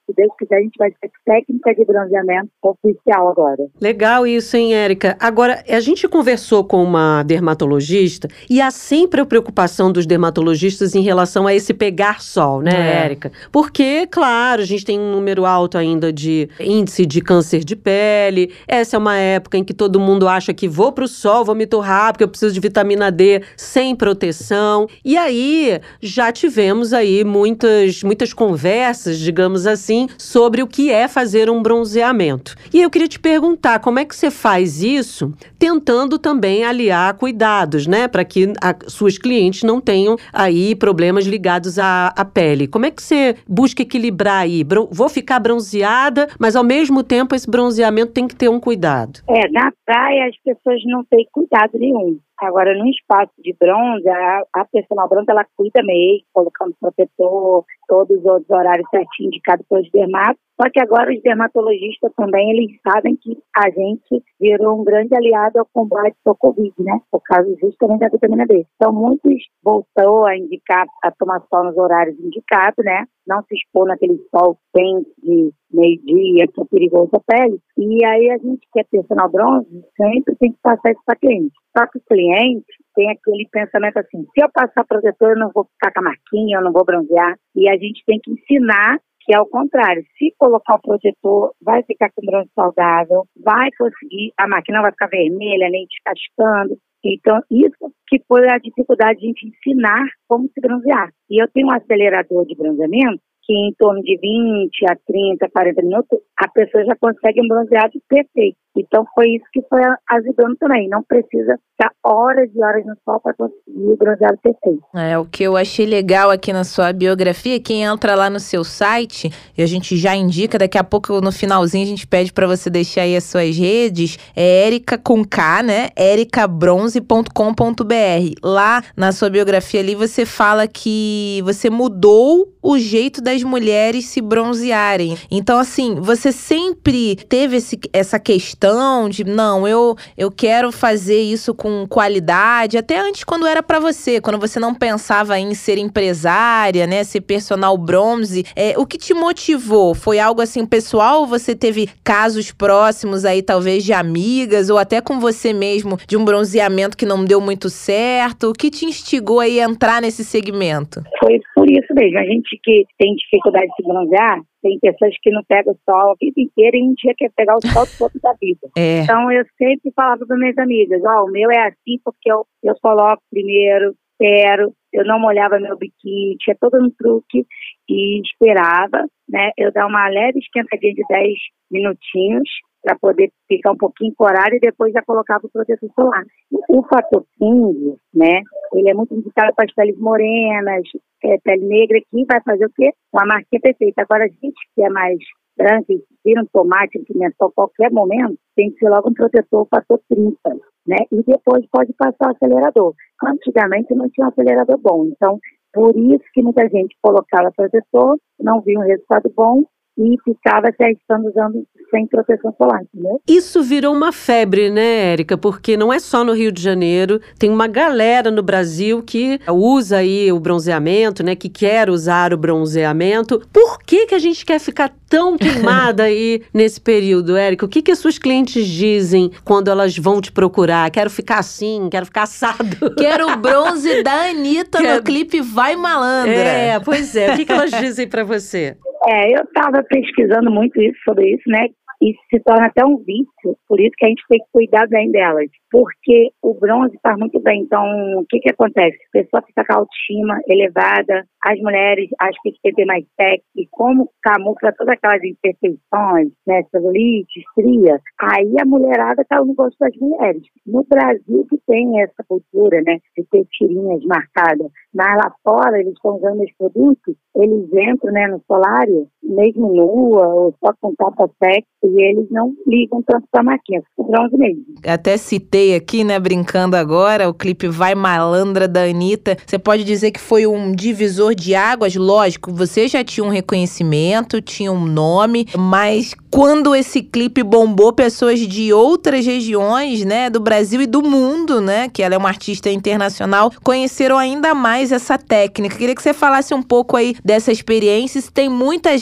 Se Deus quiser, a gente vai ser técnica de bronzeamento oficial agora. Legal isso, hein, Érica? Agora, a gente conversou com uma dermatologista e há sempre a preocupação dos dermatologistas em relação a esse pegar sol, né, É. Érica? Porque, claro, a gente tem um número alto ainda de índice de câncer de pele. Essa é uma época em que todo mundo acha que vou pro sol, vou me torrar porque eu preciso de vitamina D sem proteção. E aí, já tivemos aí muitas, muitas conversas, digamos assim, sobre o que é fazer um bronzeamento. E eu queria te perguntar, como é que você faz isso, tentando também aliar cuidados, né? Para que a, suas clientes não tenham aí problemas ligados à, à pele. Como é que você busca equilibrar aí? Bron- vou ficar bronzeada, mas ao mesmo tempo esse bronzeamento tem que ter um cuidado. É, na praia as pessoas não têm cuidado nenhum. Agora, no espaço de bronze, a, a personal bronze, ela cuida mesmo, colocando protetor, todos os outros horários certinho indicados pelos dermatos. Só que agora os dermatologistas também, eles sabem que a gente virou um grande aliado ao combate ao Covid, né? Por causa justamente da vitamina D. Então, muitos voltou a indicar, a tomar sol nos horários indicados, né? Não se expor naquele sol quente de meio-dia, que é perigoso à pele. E aí a gente que é personal bronze, sempre tem que passar isso para cliente. Só que o cliente tem aquele pensamento assim, se eu passar protetor, eu não vou ficar com a marquinha, eu não vou bronzear. E a gente tem que ensinar que é o contrário. Se colocar o protetor, vai ficar com bronze saudável, vai conseguir, a marquinha não vai ficar vermelha, nem descascando. Então, isso que foi a dificuldade de a gente ensinar como se bronzear. E eu tenho um acelerador de bronzeamento que em torno de vinte a trinta, quarenta minutos, a pessoa já consegue um bronzeado perfeito. Então, foi isso que foi ajudando também. Não precisa ficar horas e horas no sol para conseguir o bronzeado perfeito. É, o que eu achei legal aqui na sua biografia, quem entra lá no seu site, e a gente já indica, daqui a pouco no finalzinho a gente pede para você deixar aí as suas redes, é Érica com K, né? erica bronze ponto com ponto b r. Lá na sua biografia ali você fala que você mudou o jeito das mulheres se bronzearem. Então, assim, você sempre teve esse, essa questão de, não, eu, eu quero fazer isso com qualidade, até antes quando era pra você, quando você não pensava em ser empresária, né, ser personal bronze. É, o que te motivou? Foi algo assim pessoal ou você teve casos próximos aí, talvez de amigas ou até com você mesmo, de um bronzeamento que não deu muito certo? O que te instigou aí a entrar nesse segmento? Foi por isso mesmo. A gente que tem dificuldade de se bronzear, tem pessoas que não pegam o sol a vida inteira e um dia quer pegar o sol todo da vida. É. Então, eu sempre falava para minhas amigas, ó, oh, o meu é assim porque eu, eu coloco primeiro, espero, eu não molhava meu biquíni, tinha todo um truque e esperava, né, eu dar uma leve esquentadinha de dez minutinhos para poder ficar um pouquinho corado e depois já colocava o protetor solar. O fator cinza, né, ele é muito indicado para as peles morenas, é, pele negra, que vai fazer o quê? Uma marquinha perfeita. Agora, a gente que é mais branca, e vira um tomate, um pimentão, a qualquer momento, tem que ser logo um protetor fator trinta, né, e depois pode passar o acelerador. Antigamente não tinha um acelerador bom, então, por isso que muita gente colocava protetor, não via um resultado bom, e ficava se arriscando usando sem proteção solar, entendeu? Isso virou uma febre, né, Érica? Porque não é só no Rio de Janeiro, tem uma galera no Brasil que usa aí o bronzeamento, né, que quer usar o bronzeamento. Por que que a gente quer ficar tão queimada aí nesse período, Érica? O que que as suas clientes dizem quando elas vão te procurar? Quero ficar assim, quero ficar assado. Quero o bronze da Anitta Quero... no clipe Vai Malandra. É, pois é. O que que elas dizem pra você? É, eu estava pesquisando muito isso, sobre isso, né? E se torna até um vício, por isso que a gente tem que cuidar bem delas. Porque o bronze faz muito bem. Então, o que que acontece? A pessoa fica com a autoestima elevada, as mulheres acham que tem que ter mais sexo, e como camufla todas aquelas imperfeições, né, celulite, estria, aí a mulherada tá no gosto das mulheres. No Brasil que tem essa cultura, né, de ter tirinhas marcadas, mas lá fora eles estão usando esse produto, eles entram, né, no solário, mesmo nua, ou só com tapa sexo, e eles não ligam tanto pra marquinha, o bronze mesmo. Até citei aqui, né, brincando agora, o clipe Vai Malandra da Anitta. Você pode dizer que foi um divisor de águas? Lógico, você já tinha um reconhecimento, tinha um nome, mas quando esse clipe bombou, pessoas de outras regiões, né, do Brasil e do mundo, né, que ela é uma artista internacional, conheceram ainda mais essa técnica. Queria que você falasse um pouco aí dessa experiência, se tem muita gente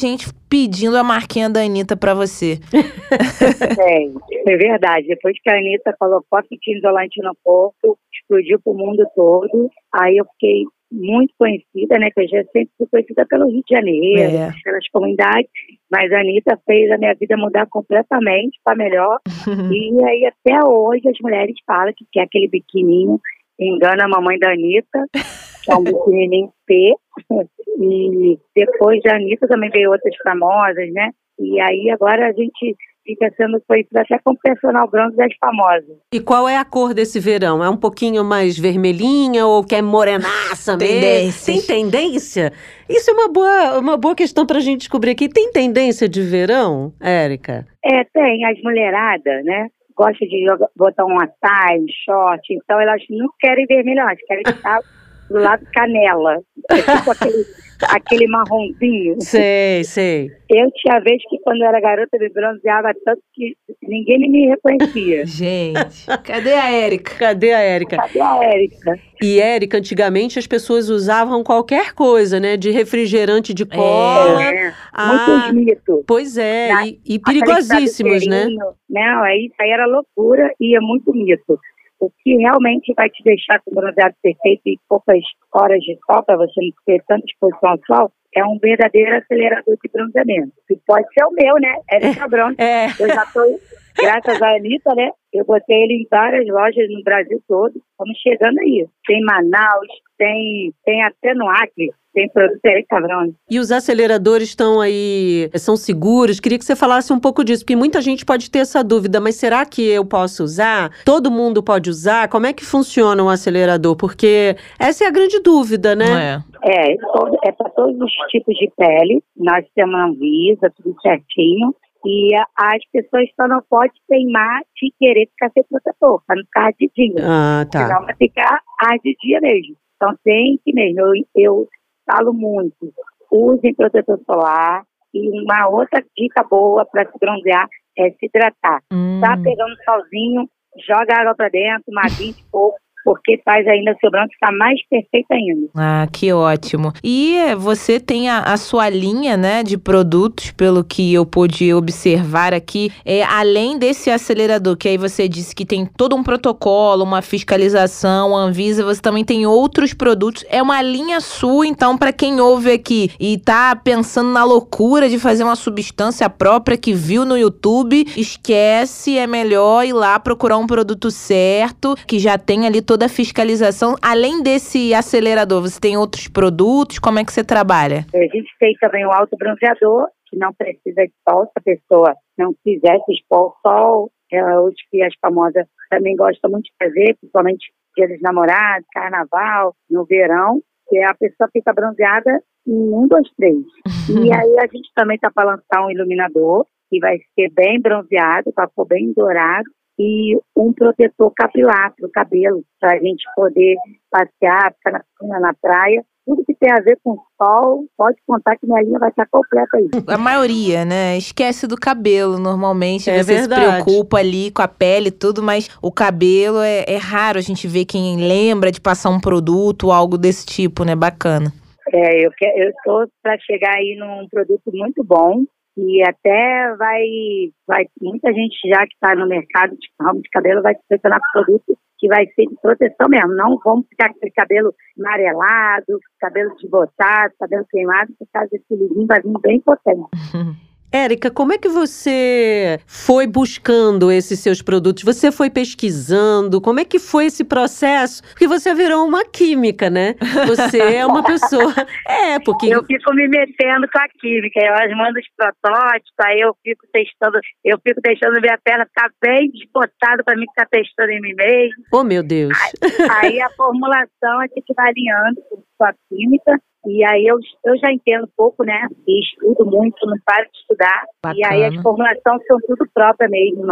pedindo a marquinha da Anitta pra você. É, é verdade. Depois que a Anitta colocou a fita isolante no corpo, explodiu pro mundo todo. Aí eu fiquei muito conhecida, né? Que eu já sempre fui conhecida pelo Rio de Janeiro, É. pelas comunidades. Mas a Anitta fez a minha vida mudar completamente para melhor. E aí até hoje as mulheres falam que quer aquele biquininho, engana a mamãe da Anitta, que é um biquininho P. E depois da Anitta também veio outras famosas, né? E aí agora a gente fica sendo conhecida até como personal bronze das famosas. E qual é a cor desse verão? É um pouquinho mais vermelhinha ou quer morenaça mesmo? Tendências. Tem tendência? Isso é uma boa, uma boa questão pra gente descobrir aqui. Tem tendência de verão, Érica? É, tem. As mulheradas, né? Gostam de jogar, botar um saia, um short. Então elas não querem vermelho, elas querem estar do lado canela. É tipo aquele, aquele marronzinho. Sei, sei. Eu tinha vez que quando eu era garota eu me bronzeava tanto que ninguém me reconhecia. Gente, cadê a Érica? Cadê a Érica? Cadê a Érica? E, Érica, antigamente as pessoas usavam qualquer coisa, né? De refrigerante de cola. É, Ah, muitos mitos. pois é, Na- e, e perigosíssimos, né? Não, aí, aí era loucura e é muito mito. O que realmente vai te deixar com o bronzeado perfeito e poucas horas de sol, para você não ter tanta exposição ao sol, é um verdadeiro acelerador de bronzeamento. Que pode ser o meu, né? Érica Bronze. É. Eu já tô, graças à Anitta, né? Eu botei ele em várias lojas no Brasil todo. Estamos chegando aí. Tem em Manaus, tem, tem até no Acre. Tem produto Érica Bronze. E os aceleradores estão aí, são seguros? Queria que você falasse um pouco disso, porque muita gente pode ter essa dúvida, mas será que eu posso usar? Todo mundo pode usar? Como é que funciona um acelerador? Porque essa é a grande dúvida, né? É. É, é para todos os tipos de pele. Nós temos a Anvisa, tudo certinho. E a, as pessoas só não podem teimar de querer ficar sem protetor, para não ficar ardidinho. Ah, tá. Senão vai ficar ardidinha mesmo. Então tem que mesmo. Eu, eu falo muito. Usem protetor solar. E uma outra dica boa para se bronzear é se hidratar. Hum. Tá pegando solzinho, joga água para dentro, uma vinte e pouco. Porque faz ainda o seu branco ficar mais perfeito ainda. Ah, que ótimo. E você tem a, a sua linha, né, de produtos, pelo que eu pude observar aqui, é, além desse acelerador, que aí você disse que tem todo um protocolo, uma fiscalização, a Anvisa, você também tem outros produtos. É uma linha sua, então, para quem ouve aqui e tá pensando na loucura de fazer uma substância própria que viu no YouTube, esquece, é melhor ir lá procurar um produto certo, que já tem ali todo da fiscalização. Além desse acelerador, você tem outros produtos? Como é que você trabalha? A gente tem também o autobronzeador, que não precisa de sol, se a pessoa não quiser se expor ao sol. É, hoje que as famosas também gostam muito de fazer, principalmente dia dos namorados, carnaval, no verão, que a pessoa fica bronzeada em um, dois, três. E aí a gente também está para lançar um iluminador, que vai ser bem bronzeado, para pôr bem dourado, e um protetor capilar para o cabelo, para a gente poder passear, ficar na piscina, na praia. Tudo que tem a ver com sol, pode contar que minha linha vai estar completa aí. A maioria, né? Esquece do cabelo, normalmente. É você verdade. se preocupa ali com a pele e tudo, mas o cabelo é, é raro a gente ver quem lembra de passar um produto ou algo desse tipo, né? Bacana. É, eu quero, eu estou para chegar aí num produto muito bom. E até vai, vai, muita gente já que está no mercado de ramo de cabelo vai se selecionar produto que vai ser de proteção mesmo. Não vamos ficar com aquele cabelo amarelado, cabelo desbotado, cabelo queimado, por causa desse lisinho vai vir bem potente. Érica, como é que você foi buscando esses seus produtos? Você foi pesquisando? Como é que foi esse processo? Porque você virou uma química, né? Você é uma pessoa... É, porque... Eu fico me metendo com a química. Elas mandam os protótipos, aí eu fico testando, eu fico deixando minha perna ficar bem desbotada para mim ficar testando em mim mesmo. Oh, meu Deus! Aí, aí a formulação a gente vai alinhando com a química. E aí eu, eu já entendo um pouco, né? E estudo muito, não paro de estudar. Bacana. E aí as formulações são tudo própria mesmo, nossa.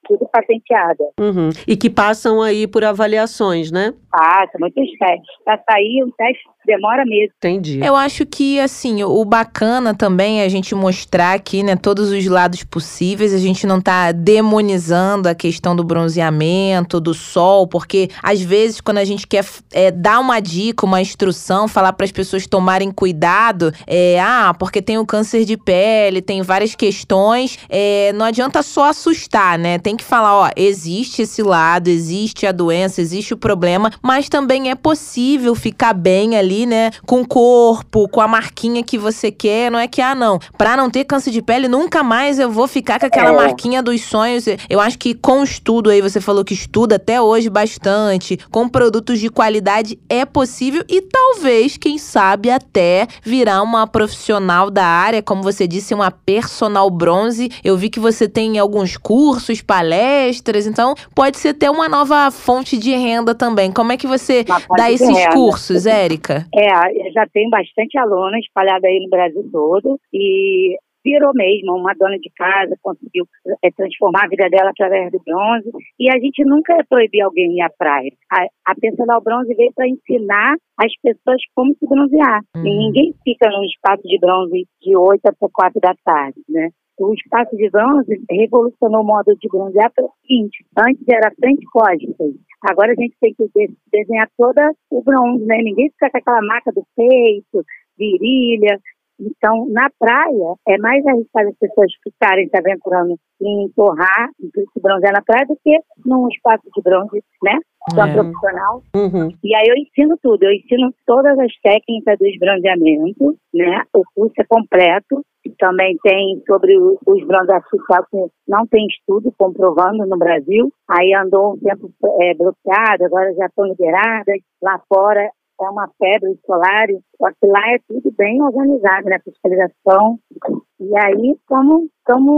tudo patenteada. Uhum. E que passam aí por avaliações, né? Passa, muitos testes. Para sair, um teste demora mesmo. Entendi. Eu acho que, assim, o bacana também é a gente mostrar aqui, né, todos os lados possíveis. A gente não tá demonizando a questão do bronzeamento, do sol, porque às vezes quando a gente quer é, dar uma dica, uma instrução, falar para as pessoas tomarem cuidado, é, ah, porque tem o câncer de pele, tem várias questões, é, não adianta só assustar, né? Tem que falar, ó, existe esse lado, existe a doença, existe o problema, mas também é possível ficar bem ali, né, com o corpo, com a marquinha que você quer. Não é que, ah, não, pra não ter câncer de pele, nunca mais eu vou ficar com aquela É. marquinha dos sonhos. Eu acho que com estudo aí, você falou que estuda até hoje bastante, com produtos de qualidade é possível e talvez, quem sabe, até virar uma profissional da área, como você disse, uma personal bronze. Eu vi que você tem alguns cursos, palestras, então pode ser até uma nova fonte de renda também. Como é que você Uma fonte dá de esses renda. cursos, Érica? É, eu já tenho bastante alunos espalhados aí no Brasil todo e virou mesmo uma dona de casa, conseguiu é, transformar a vida dela através do bronze. E a gente nunca ia proibir alguém ir à praia. A, a Personal Bronze veio para ensinar as pessoas como se bronzear. Uhum. E ninguém fica num espaço de bronze de oito até quatro da tarde, né? O espaço de bronze revolucionou o modo de bronzear pelo seguinte: antes era frente e costas. Agora a gente tem que desenhar toda o bronze, né? Ninguém fica com aquela marca do peito, virilha. Então, na praia, é mais arriscado as pessoas ficarem se aventurando em torrar, em se bronzear na praia, do que num espaço de bronze, né? Tão É. profissional. Uhum. E aí eu ensino tudo, eu ensino todas as técnicas dos bronzeamentos, né? O curso é completo. Também tem sobre os bronze artificiais que não tem estudo comprovando no Brasil. Aí andou um tempo é, bloqueado, agora já estão liberadas. Lá fora é uma febre solar, só que lá é tudo bem organizado, né? Fiscalização. E aí estamos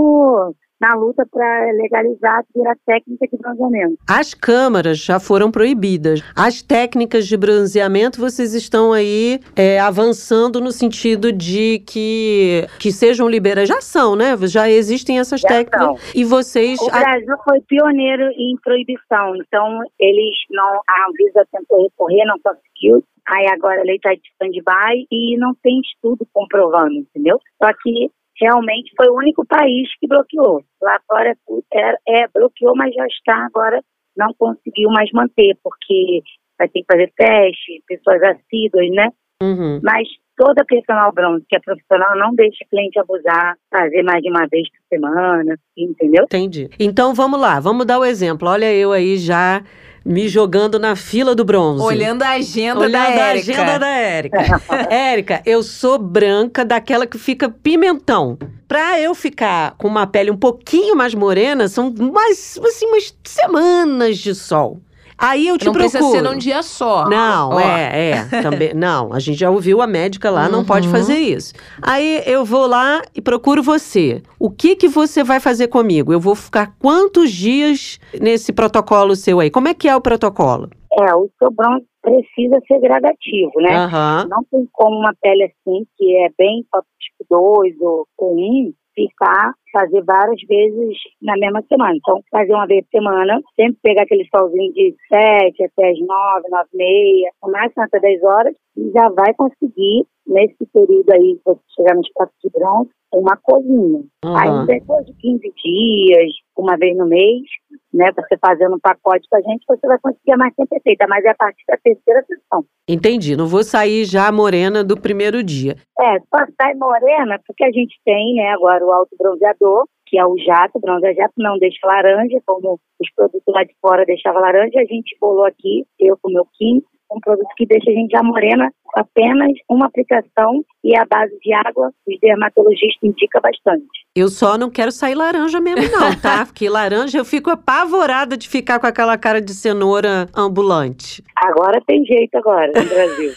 na luta para legalizar a técnica de bronzeamento. As câmaras já foram proibidas. As técnicas de bronzeamento, vocês estão aí é, avançando no sentido de que, que sejam liberadas. Já são, né? Já existem essas Já técnicas. são. E vocês... O Brasil foi pioneiro em proibição, então eles não, a Anvisa tentou recorrer, não conseguiu. Aí agora a lei está de stand-by e não tem estudo comprovando, entendeu? Só que realmente foi o único país que bloqueou. Lá fora é, é, bloqueou, mas já está agora, não conseguiu mais manter, porque vai ter que fazer teste, pessoas assíduas, né? Uhum. Mas toda personal bronze que é profissional não deixa o cliente abusar, fazer mais de uma vez por semana, entendeu? Entendi. Então vamos lá, vamos dar o exemplo. Olha eu aí já me jogando na fila do bronze. Olhando a agenda Olhando da a Érica. agenda da Érica. Érica, eu sou branca, daquela que fica pimentão. Pra eu ficar com uma pele um pouquinho mais morena, são mais, assim, umas semanas de sol. Aí eu te Não procuro. precisa ser num dia só. Não, Ó. é, é. Também, não, a gente já ouviu a médica lá, não Uhum. pode fazer isso. Aí eu vou lá e procuro você. O que que você vai fazer comigo? Eu vou ficar quantos dias nesse protocolo seu aí? Como é que é o protocolo? É, o seu bronze precisa ser gradativo, né? Aham. Não tem como uma pele assim, que é bem tipo dois ou um, ficar, fazer várias vezes na mesma semana. Então, fazer uma vez por semana, sempre pegar aquele solzinho de sete até as nove, nove e meia, no máximo até dez horas, e já vai conseguir, nesse período aí, que você chegar no espaço de bronze, uma cozinha. Uhum. Aí, depois de quinze dias, uma vez no mês, né, você fazendo um pacote com a gente, você vai conseguir a marquinha perfeita, mas é a partir da terceira sessão. Entendi, não vou sair já morena do primeiro dia. É, só sai morena porque a gente tem, né, agora o autobronzeador, que é o jato, bronze jato, não deixa laranja, como os produtos lá de fora deixavam laranja, a gente bolou aqui, eu com o meu Kim, um produto que deixa a gente já morena com apenas uma aplicação e a base de água, os dermatologistas indicam bastante. Eu só não quero sair laranja mesmo não, tá? Porque laranja eu fico apavorada de ficar com aquela cara de cenoura ambulante. Agora tem jeito agora no Brasil.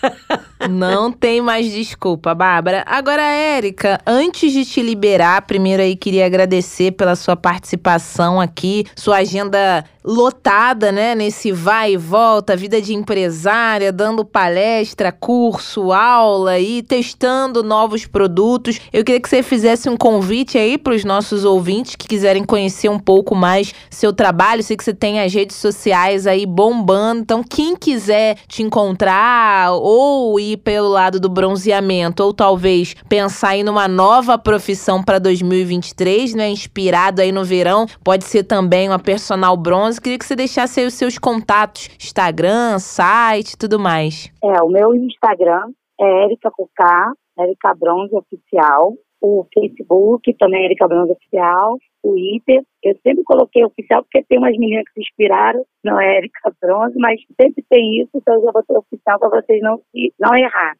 Não tem mais desculpa, Bárbara. Agora, Érica, antes de te liberar, primeiro aí queria agradecer pela sua participação aqui, sua agenda lotada, né, nesse vai e volta, vida de empresária, dando palestra, curso, curso, aula e testando novos produtos. Eu queria que você fizesse um convite aí para os nossos ouvintes que quiserem conhecer um pouco mais seu trabalho. Sei que você tem as redes sociais aí bombando. Então, quem quiser te encontrar ou ir pelo lado do bronzeamento ou talvez pensar em uma nova profissão para dois mil e vinte e três, né? Inspirado aí no verão, pode ser também uma personal bronze. Queria que você deixasse aí os seus contatos, Instagram, site, tudo mais. É, o meu Instagram é Érica com K, Érica Bronze Oficial. O Facebook também é Érica Bronze Oficial. O Twitter, eu sempre coloquei oficial porque tem umas meninas que se inspiraram, não é Érica Bronze, mas sempre tem isso, então eu já botei oficial para vocês não, não errar.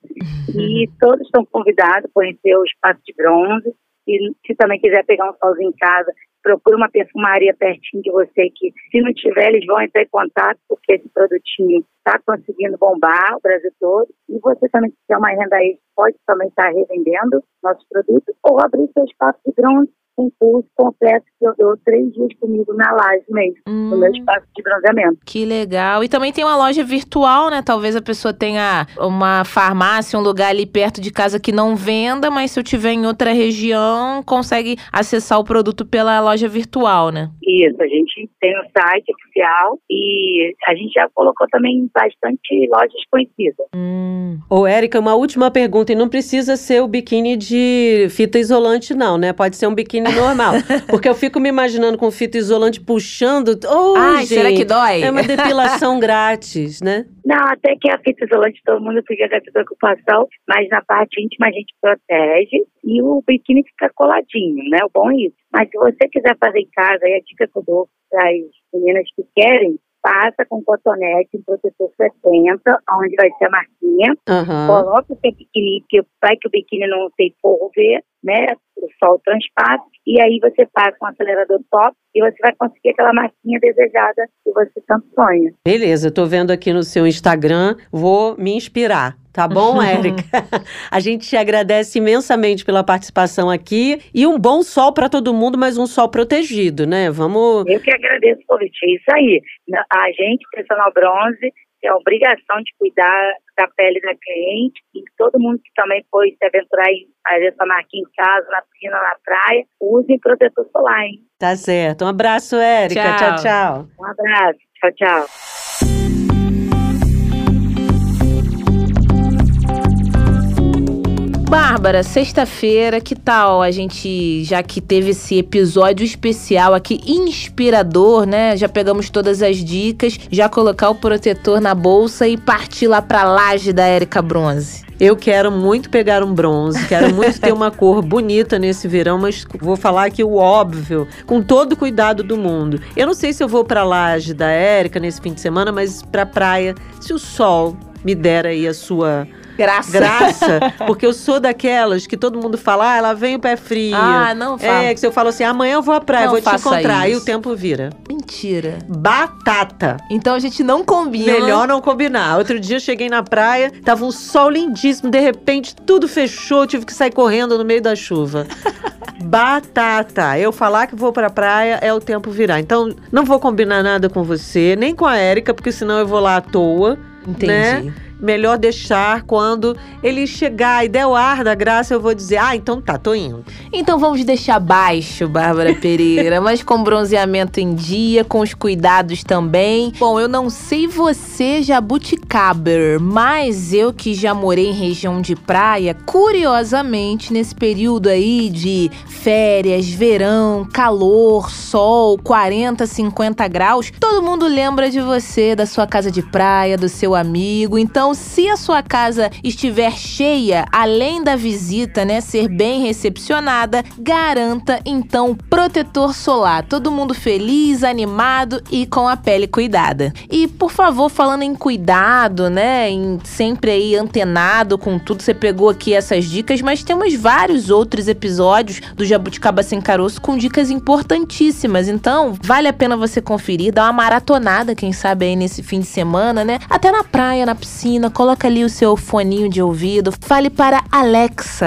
E todos estão convidados a conhecer o Espaço de Bronze. E se também quiser pegar um solzinho em casa, procura uma perfumaria pertinho de você que, se não tiver, eles vão entrar em contato, porque esse produtinho está conseguindo bombar o Brasil todo. E você também, se tiver uma renda aí, pode também estar tá revendendo nossos produtos ou abrir seu espaço de bronze, um curso completo que eu dou três dias comigo na laje mesmo, hum, no meu espaço de bronzeamento. Que legal. E também tem uma loja virtual, né? Talvez a pessoa tenha uma farmácia, um lugar ali perto de casa que não venda, mas se eu tiver em outra região, consegue acessar o produto pela loja virtual, né? Isso, a gente tem um site oficial e a gente já colocou também bastante lojas conhecidas. Hum. Ô, Érica, uma última pergunta, e não precisa ser o biquíni de fita isolante não, né? Pode ser um biquíni normal, porque eu fico me imaginando com fita isolante puxando. Oh, Ai, gente, será que dói? É uma depilação grátis, né? Não, até que a fita isolante todo mundo fica com essa preocupação, mas na parte íntima a gente protege e o biquíni fica coladinho, né? O bom é isso. Mas se você quiser fazer em casa, aí a dica que eu dou para as meninas que querem, passa com cotonete, um protetor setenta, onde vai ser a marquinha. Uhum. Coloca o seu biquíni, para que o biquíni não tem forro ver, né? O sol transpassa. E aí você passa um acelerador top e você vai conseguir aquela marquinha desejada que você tanto sonha. Beleza, eu tô vendo aqui no seu Instagram, vou me inspirar. Tá bom, Érica? A gente te agradece imensamente pela participação aqui e um bom sol para todo mundo, mas um sol protegido, né? Vamos... Eu que agradeço o convite. É isso aí. A gente, Personal Bronze, tem a obrigação de cuidar da pele da cliente e todo mundo que também foi se aventurar em fazer essa marquinha em casa, na piscina, na praia, use protetor solar, hein? Tá certo. Um abraço, Érica. Tchau, tchau. tchau. Um abraço. Tchau, tchau. Bárbara, sexta-feira, que tal a gente, já que teve esse episódio especial aqui, inspirador, né? Já pegamos todas as dicas, já colocar o protetor na bolsa e partir lá pra laje da Érica Bronze. Eu quero muito pegar um bronze, quero muito ter uma cor bonita nesse verão, mas vou falar aqui o óbvio, com todo o cuidado do mundo. Eu não sei se eu vou pra laje da Érica nesse fim de semana, mas pra praia, se o sol me der aí a sua... Graça. Graça, porque eu sou daquelas que todo mundo fala, ah, ela vem o pé frio. Ah, não fala. É, que se eu falo assim, amanhã eu vou à praia, não vou te encontrar. Isso. E o tempo vira. Mentira. Batata. Então a gente não combina. Melhor não combinar. Outro dia eu cheguei na praia, tava um sol lindíssimo, de repente tudo fechou, tive que sair correndo no meio da chuva. Batata. Eu falar que vou pra praia é o tempo virar. Então não vou combinar nada com você, nem com a Érica, porque senão eu vou lá à toa. Entendi. Né? Melhor deixar quando ele chegar e der o ar da graça, eu vou dizer, ah, então tá, tô indo. Então vamos deixar baixo, Bárbara Pereira, mas com bronzeamento em dia, com os cuidados também. Bom, eu não sei você, jabuticaber, mas eu que já morei em região de praia, curiosamente, nesse período aí de férias, verão, calor, sol, quarenta, cinquenta graus, todo mundo lembra de você, da sua casa de praia, do seu amigo. Então, se a sua casa estiver cheia, além da visita, né, ser bem recepcionada, garanta então protetor solar. Todo mundo feliz, animado e com a pele cuidada. E, por favor, falando em cuidado, né, em sempre aí antenado com tudo, você pegou aqui essas dicas, mas temos vários outros episódios do Jabuticaba Sem Caroço com dicas importantíssimas. Então, vale a pena você conferir, dar uma maratonada, quem sabe aí nesse fim de semana, né? Até na praia, na piscina, coloca ali o seu foninho de ouvido, fale para Alexa.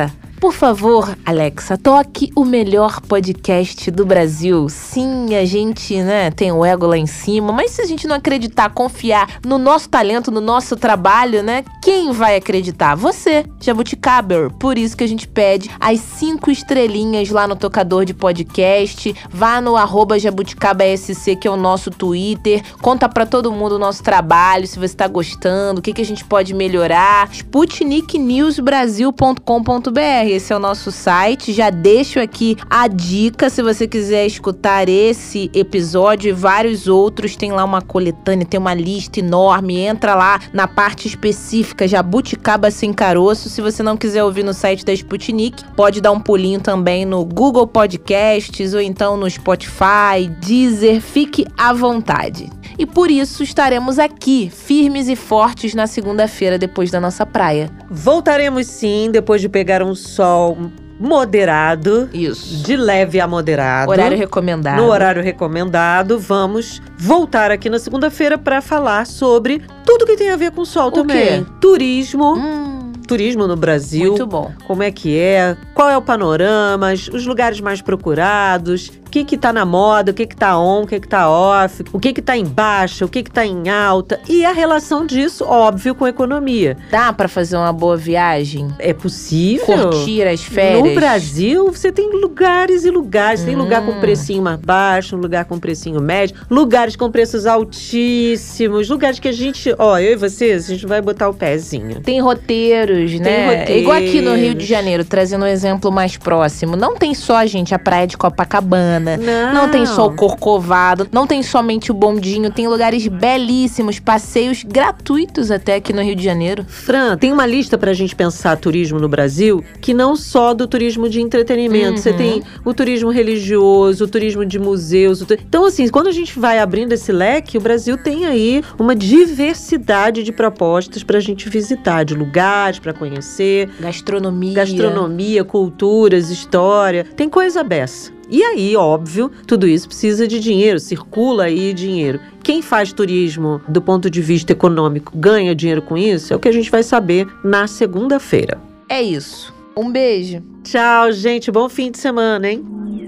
Por favor, Alexa, toque o melhor podcast do Brasil. Sim, a gente, né, tem o ego lá em cima, mas se a gente não acreditar, confiar no nosso talento, no nosso trabalho, né, quem vai acreditar? Você, Jabuticaber. Por isso que a gente pede as cinco estrelinhas lá no tocador de podcast. Vá no arroba jabuticabasc, que é o nosso Twitter. Conta pra todo mundo o nosso trabalho, se você tá gostando, o que, que a gente pode melhorar. sputnik news brasil ponto com ponto b r. Esse é o nosso site. Já deixo aqui a dica, se você quiser escutar esse episódio e vários outros, tem lá uma coletânea, tem uma lista enorme. Entra lá na parte específica Jabuticaba Sem Caroço. Se você não quiser ouvir no site da Sputnik, pode dar um pulinho também no Google Podcasts ou então no Spotify, Deezer. Fique à vontade. E por isso estaremos aqui, firmes e fortes, na segunda-feira depois da nossa praia. Voltaremos sim, depois de pegar um sol moderado. Isso. De leve a moderado. Horário recomendado. No horário recomendado. Vamos voltar aqui na segunda-feira para falar sobre tudo que tem a ver com sol O também. quê? Turismo. Hum, Turismo no Brasil. muito bom. Como é que é? Qual é o panorama? Os lugares mais procurados? O que que tá na moda? O que que tá on? O que que tá off? O que que tá em baixa? O que que tá em alta? E a relação disso, óbvio, com a economia. Dá pra fazer uma boa viagem? É possível? Curtir as férias? No Brasil, você tem lugares e lugares. Hum. Tem lugar com precinho mais baixo, um lugar com precinho médio, lugares com preços altíssimos, lugares que a gente, ó, eu e você, a gente vai botar o pezinho. Tem roteiros, né? roteiros. Igual aqui no Rio de Janeiro, trazendo um exemplo mais próximo. Não tem só, gente, a praia de Copacabana. Não. Não tem só o Corcovado. Não tem somente o bondinho. Tem lugares belíssimos, passeios gratuitos até aqui no Rio de Janeiro. Fran, tem uma lista pra gente pensar turismo no Brasil, que não só do turismo de entretenimento. Uhum. Você tem o turismo religioso, o turismo de museus. O tu... Então, assim, quando a gente vai abrindo esse leque, o Brasil tem aí uma diversidade de propostas pra gente visitar, de lugares pra conhecer. Gastronomia. Gastronomia, culturas, história. Tem coisa beça. E aí, óbvio, tudo isso precisa de dinheiro, circula aí dinheiro. Quem faz turismo do ponto de vista econômico ganha dinheiro com isso? É o que a gente vai saber na segunda-feira. É isso. Um beijo. Tchau, gente. Bom fim de semana, hein?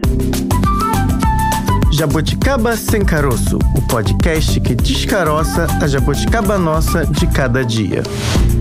Jabuticaba Sem Caroço, o podcast que descaroça a jabuticaba nossa de cada dia.